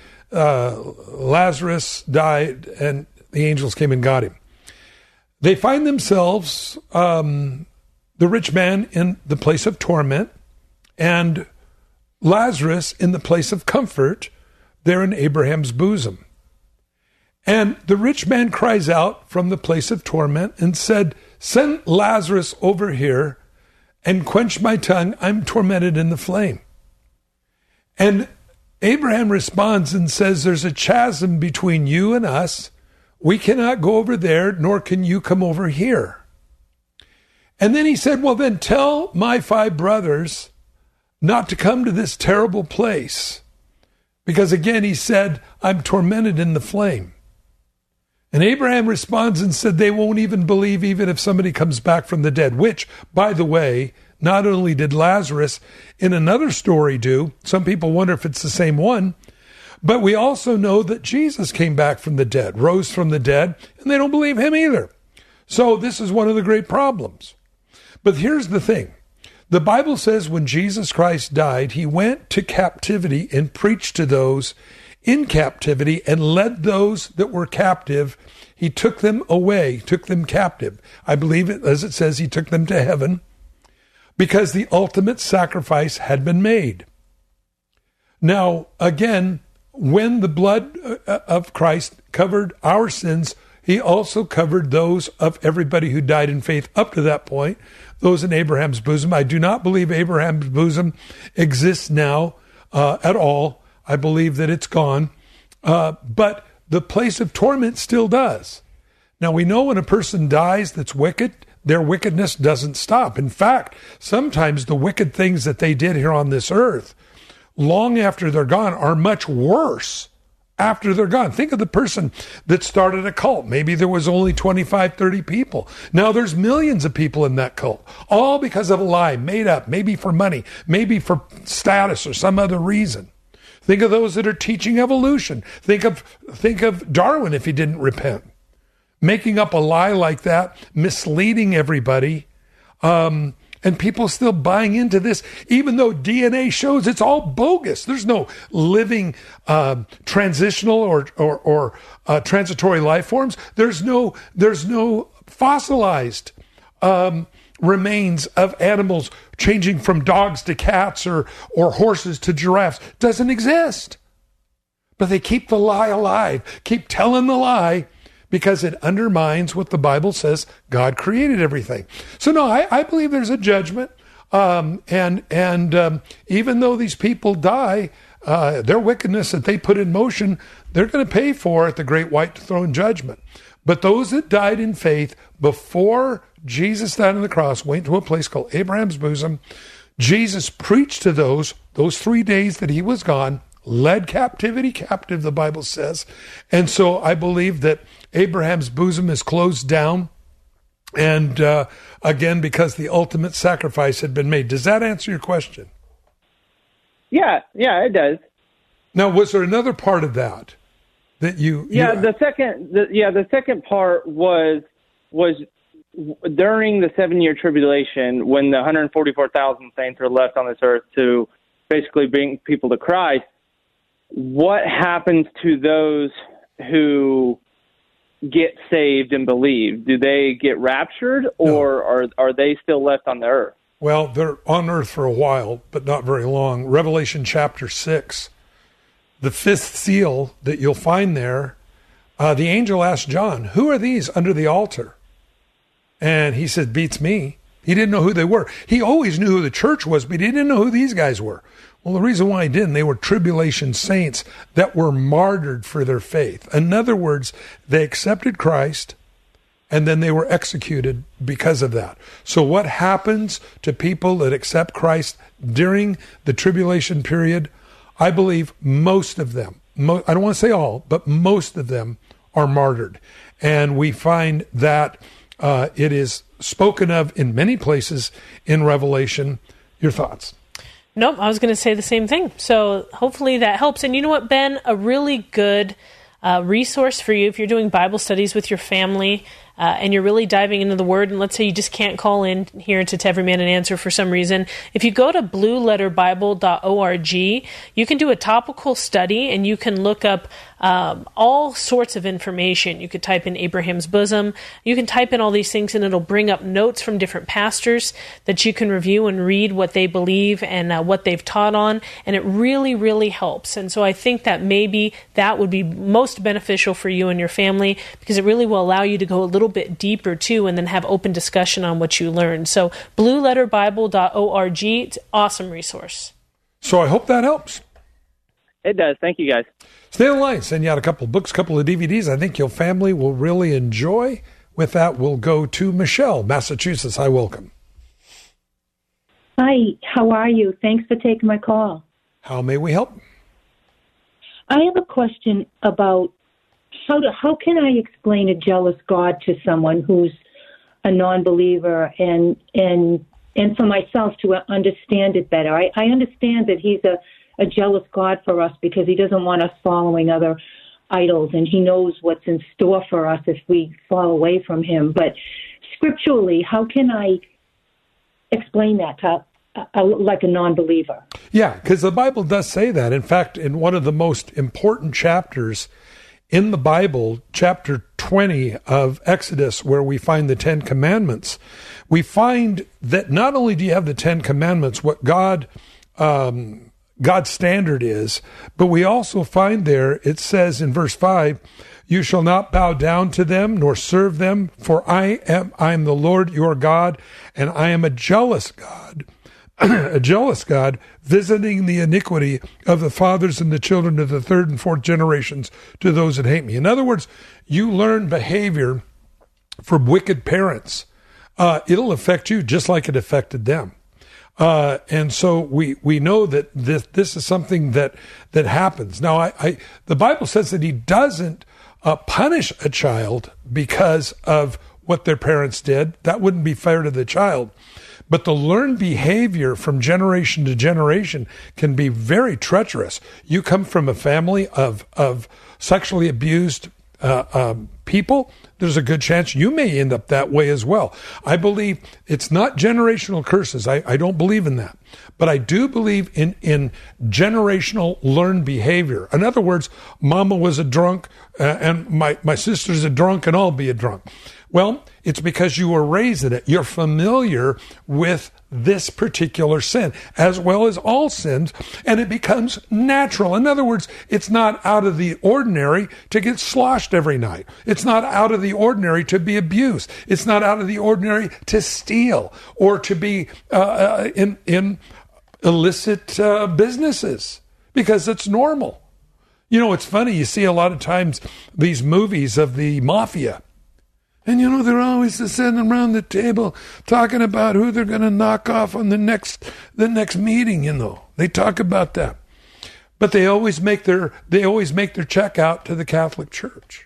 Lazarus died and the angels came and got him. They find themselves, the rich man in the place of torment, and Lazarus in the place of comfort there in Abraham's bosom. And the rich man cries out from the place of torment and said, send Lazarus over here and quench my tongue. I'm tormented in the flame. And Abraham responds and says, there's a chasm between you and us. We cannot go over there, nor can you come over here. And then he said, well, then tell my 5 brothers not to come to this terrible place. Because again, he said, I'm tormented in the flame. And Abraham responds and said, they won't even believe even if somebody comes back from the dead, which, by the way, not only did Lazarus in another story do, some people wonder if it's the same one, but we also know that Jesus came back from the dead, rose from the dead, and they don't believe him either. So this is one of the great problems. But here's the thing. The Bible says when Jesus Christ died, he went to captivity and preached to those in captivity and led those that were captive. He took them away, took them captive. I believe it, as it says, he took them to heaven because the ultimate sacrifice had been made. Now, again, when the blood of Christ covered our sins, he also covered those of everybody who died in faith up to that point, those in Abraham's bosom. I do not believe Abraham's bosom exists now at all. I believe that it's gone. But the place of torment still does. Now, we know when a person dies that's wicked, their wickedness doesn't stop. In fact, sometimes the wicked things that they did here on this earth, long after they're gone, are much worse after they're gone. Think of the person that started a cult. Maybe there was only 25, 30 people. Now there's millions of people in that cult, all because of a lie made up, maybe for money, maybe for status or some other reason. Think of those that are teaching evolution. Think of Darwin if he didn't repent. Making up a lie like that, misleading everybody, and people still buying into this, even though DNA shows it's all bogus. There's no living transitional or transitory life forms. There's no fossilized remains of animals changing from dogs to cats or horses to giraffes. Doesn't exist. But they keep the lie alive, keep telling the lie, because it undermines what the Bible says God created everything. So no, I believe there's a judgment. And even though these people die, their wickedness that they put in motion, they're going to pay for at the great white throne judgment. But those that died in faith before Jesus died on the cross went to a place called Abraham's bosom. Jesus preached to those 3 days that he was gone, led captivity captive, the Bible says. And so I believe that Abraham's bosom is closed down. And again, because the ultimate sacrifice had been made. Does that answer your question? Yeah, it does. Now, was there another part of that you? The second part was during the 7-year tribulation when the 144,000 saints are left on this earth to basically bring people to Christ. What happens to those who get saved and believe? Do they get raptured, or are they still left on the earth? Well, they're on earth for a while, but not very long. Revelation chapter 6, the fifth seal that you'll find there, the angel asked John, "Who are these under the altar?" And he said, "Beats me." He didn't know who they were. He always knew who the church was, but he didn't know who these guys were. Well, the reason why he didn't, they were tribulation saints that were martyred for their faith. In other words, they accepted Christ, and then they were executed because of that. So what happens to people that accept Christ during the tribulation period? I believe most of them, I don't want to say all, but most of them are martyred. And we find that it is spoken of in many places in Revelation. Your thoughts? Nope, I was going to say the same thing. So hopefully that helps. And you know what, Ben? A really good resource for you if you're doing Bible studies with your family and you're really diving into the Word, and let's say you just can't call in here to Every Man an Answer for some reason. If you go to blueletterbible.org, you can do a topical study and you can look up all sorts of information. You could type in Abraham's bosom. You can type in all these things and it'll bring up notes from different pastors that you can review and read what they believe and what they've taught on. And it really, really helps. And so I think that maybe that would be most beneficial for you and your family because it really will allow you to go a little bit deeper too and then have open discussion on what you learned. So blueletterbible.org, it's an awesome resource. So I hope that helps. It does. Thank you, guys. Stay on the line. Send you out a couple of books, a couple of DVDs I think your family will really enjoy. With that, we'll go to Michelle, Massachusetts. Hi, welcome. Hi, how are you? Thanks for taking my call. How may we help? I have a question about how can I explain a jealous God to someone who's a non-believer and and for myself to understand it better. I understand that he's a jealous God for us because he doesn't want us following other idols, and he knows what's in store for us if we fall away from him. But scripturally, how can I explain that to like a non-believer? Yeah, because the Bible does say that. In fact, in one of the most important chapters in the Bible, chapter 20 of Exodus, where we find the Ten Commandments, we find that not only do you have the Ten Commandments, what God's standard is, but we also find there, it says in verse 5, you shall not bow down to them nor serve them, for I am the Lord your God, and I am a jealous God, a jealous God, visiting the iniquity of the fathers and the children of the third and fourth generations to those that hate me. In other words, you learn behavior from wicked parents. It'll affect you just like it affected them. And so we know that this is something that happens. Now, the Bible says that he doesn't punish a child because of what their parents did. That wouldn't be fair to the child. But the learned behavior from generation to generation can be very treacherous. You come from a family of sexually abused people, there's a good chance you may end up that way as well. I believe it's not generational curses. I don't believe in that. But I do believe in generational learned behavior. In other words, mama was a drunk and my sister's a drunk and I'll be a drunk. Well, it's because you were raised in it. You're familiar with this particular sin, as well as all sins, and it becomes natural. In other words, it's not out of the ordinary to get sloshed every night. It's not out of the ordinary to be abused. It's not out of the ordinary to steal or to be in illicit businesses, because it's normal. You know, it's funny. You see a lot of times these movies of the mafia. And, you know, they're always sitting around the table talking about who they're going to knock off on the next meeting, you know. They talk about that. But they always make their check out to the Catholic Church.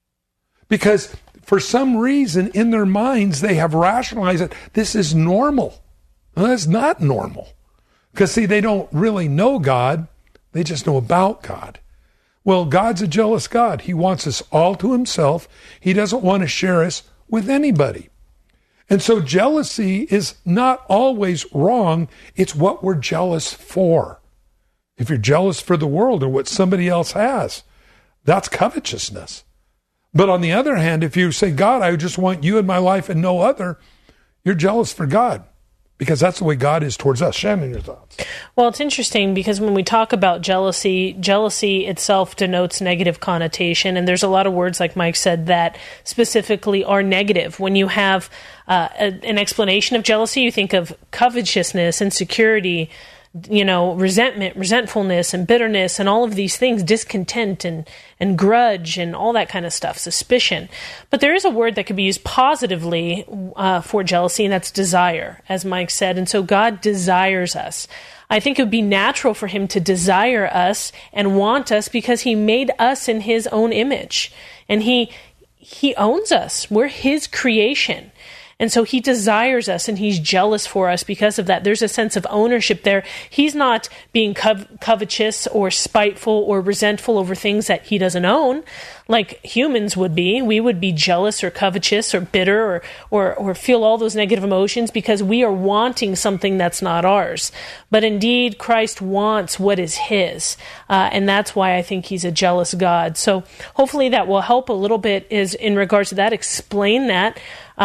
Because for some reason in their minds, they have rationalized it. This is normal. Well, that's not normal. Because, see, they don't really know God. They just know about God. Well, God's a jealous God. He wants us all to himself. He doesn't want to share us with anybody. And so jealousy is not always wrong. It's what we're jealous for. If you're jealous for the world or what somebody else has, that's covetousness. But on the other hand, if you say, God, I just want you in my life and no other, you're jealous for God. Because that's the way God is towards us. Shannon, your thoughts? Well, it's interesting because when we talk about jealousy itself denotes negative connotation. And there's a lot of words, like Mike said, that specifically are negative. When you have an explanation of jealousy, you think of covetousness, insecurity, you know, resentment, resentfulness, and bitterness, and all of these things, discontent and grudge and all that kind of stuff, suspicion. But there is a word that could be used positively for jealousy, and that's desire, as Mike said. And so God desires us. I think it would be natural for him to desire us and want us because he made us in his own image. And he owns us. We're his creation. And so he desires us and he's jealous for us because of that. There's a sense of ownership there. He's not being covetous or spiteful or resentful over things that he doesn't own, like humans would be. We would be jealous or covetous or bitter or feel all those negative emotions because we are wanting something that's not ours. But indeed, Christ wants what is his. And that's why I think he's a jealous God. So hopefully that will help a little bit is in regards to that, explain that.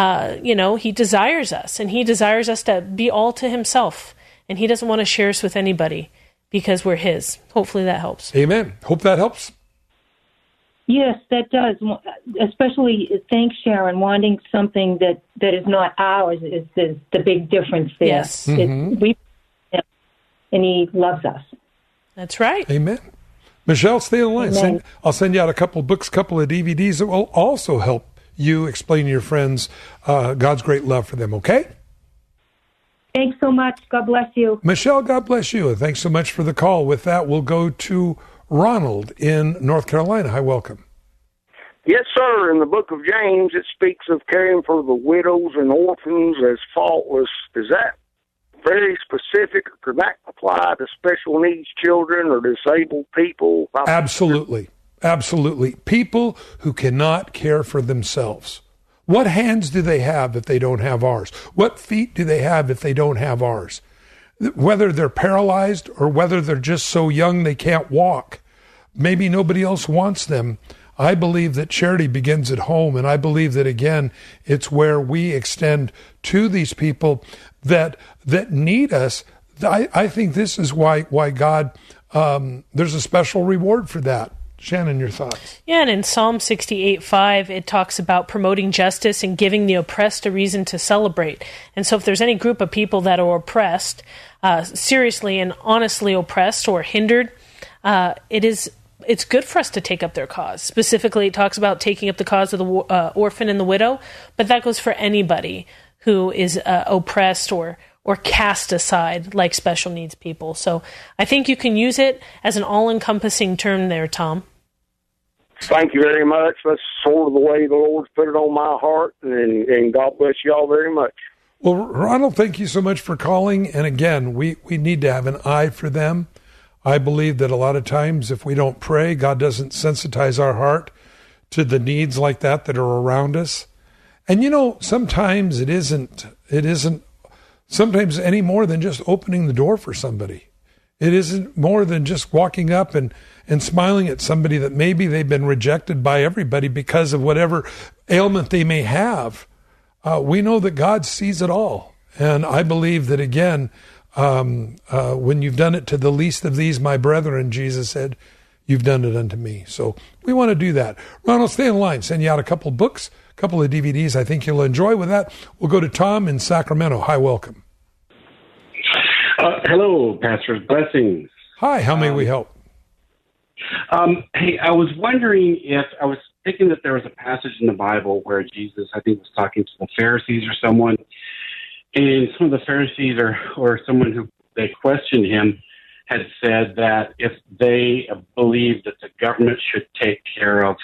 He desires us, and he desires us to be all to himself, and he doesn't want to share us with anybody because we're his. Hopefully that helps. Amen. Hope that helps. Yes, that does. Especially, thanks, Sharon, wanting something that is not ours is the big difference there. Yes. And he loves us. That's right. Amen. Michelle, stay on the line. I'll send you out a couple of books, a couple of DVDs that will also help you explain to your friends God's great love for them, okay? Thanks so much. God bless you. Michelle, God bless you. And thanks so much for the call. With that, we'll go to Ronald in North Carolina. Hi, welcome. Yes, sir. In the book of James, it speaks of caring for the widows and orphans as faultless. Is that very specific? Could that apply to special needs children or disabled people? Absolutely. Absolutely. People who cannot care for themselves. What hands do they have if they don't have ours? What feet do they have if they don't have ours? Whether they're paralyzed or whether they're just so young they can't walk, maybe nobody else wants them. I believe that charity begins at home, and I believe that, again, it's where we extend to these people that need us. I think this is why God, there's a special reward for that. Shannon, your thoughts? Yeah, and in Psalm 68:5, it talks about promoting justice and giving the oppressed a reason to celebrate. And so if there's any group of people that are oppressed, seriously and honestly oppressed or hindered, it's good for us to take up their cause. Specifically, it talks about taking up the cause of the orphan and the widow, but that goes for anybody who is oppressed or cast aside, like special needs people. So I think you can use it as an all-encompassing term there, Tom. Thank you very much. That's sort of the way the Lord's put it on my heart, and God bless you all very much. Well, Ronald, thank you so much for calling. And again, we need to have an eye for them. I believe that a lot of times if we don't pray, God doesn't sensitize our heart to the needs like that are around us. And sometimes it isn't sometimes any more than just opening the door for somebody. It isn't more than just walking up and smiling at somebody that maybe they've been rejected by everybody because of whatever ailment they may have. We know that God sees it all. And I believe that, again, when you've done it to the least of these, my brethren, Jesus said, you've done it unto me. So we want to do that. Ronald, stay in line. Send you out a couple of books, a couple of DVDs I think you'll enjoy. With that, we'll go to Tom in Sacramento. Hi, welcome. Hello, Pastor. Blessings. Hi, how may we help? Hey, I was wondering if I was thinking that there was a passage in the Bible where Jesus, I think, was talking to the Pharisees or someone, and some of the Pharisees or someone who they questioned him had said that if they believed that the government should take care of,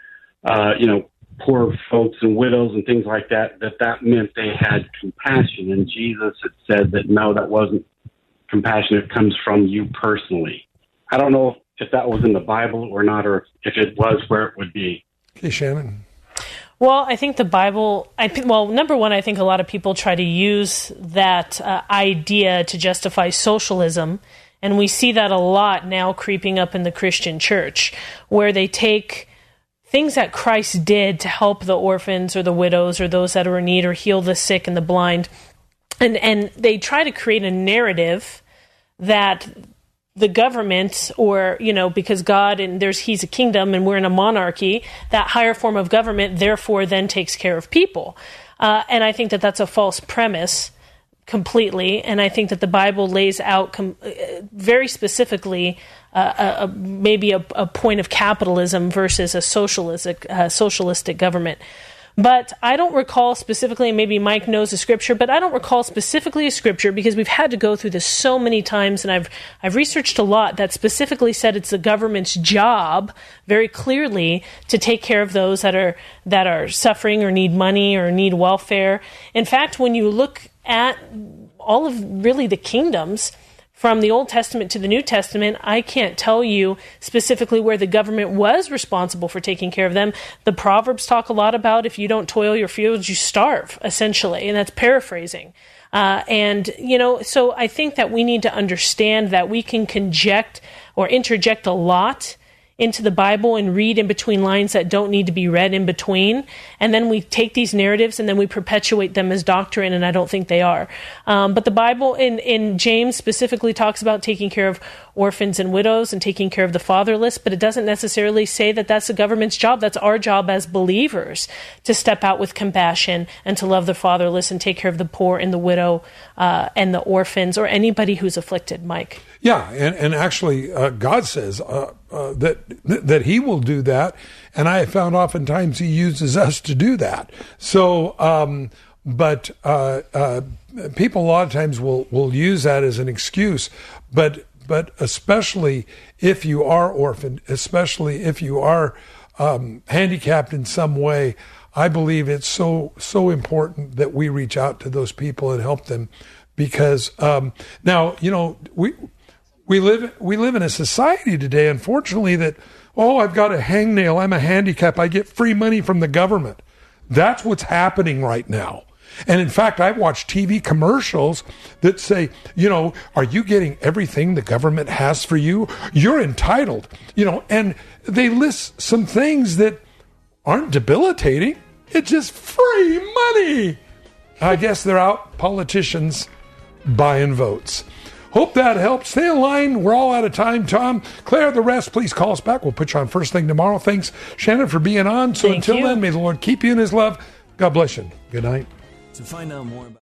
poor folks and widows and things like that, that meant they had compassion. And Jesus had said that, no, that wasn't compassion. It comes from you personally. I don't know if that was in the Bible or not, or if it was, where it would be. Okay, Shannon. Well, I think the Bible, number one, I think a lot of people try to use that idea to justify socialism. And we see that a lot now creeping up in the Christian church, where they take things that Christ did to help the orphans or the widows or those that are in need or heal the sick and the blind. And they try to create a narrative that the government or, because God and he's a kingdom and we're in a monarchy, that higher form of government therefore then takes care of people. And I think that that's a false premise completely. And I think that the Bible lays out very specifically maybe a point of capitalism versus a socialistic government. But I don't recall specifically, and maybe Mike knows a scripture, but I don't recall specifically a scripture because we've had to go through this so many times, and I've researched a lot that specifically said it's the government's job, very clearly, to take care of those that are suffering or need money or need welfare. In fact, when you look at all of really the kingdoms, from the Old Testament to the New Testament, I can't tell you specifically where the government was responsible for taking care of them. The Proverbs talk a lot about if you don't toil your fields, you starve, essentially, and that's paraphrasing. So I think that we need to understand that we can conject or interject a lot into the Bible and read in between lines that don't need to be read in between. And then we take these narratives and then we perpetuate them as doctrine, and I don't think they are. But the Bible in James specifically talks about taking care of orphans and widows and taking care of the fatherless, but it doesn't necessarily say that that's the government's job. That's our job as believers to step out with compassion and to love the fatherless and take care of the poor and the widow and the orphans or anybody who's afflicted. Mike? Yeah, and actually God says that he will do that, and I have found oftentimes he uses us to do that. So, but people a lot of times will use that as an excuse, but especially if you are orphaned, especially if you are handicapped in some way, I believe it's so important that we reach out to those people and help them, because now, you know, we live in a society today, unfortunately, that, oh, I've got a hangnail, I'm a handicap, I get free money from the government. That's what's happening right now. And in fact, I've watched TV commercials that say, you know, are you getting everything the government has for you? You're entitled, you know, and they list some things that aren't debilitating. It's just free money. I guess they're out, politicians buying votes. Hope that helps. Stay in line. We're all out of time. Tom, Claire, the rest, please call us back. We'll put you on first thing tomorrow. Thanks, Shannon, for being on. So until then, may the Lord keep you in his love. God bless you. Good night. To find out more about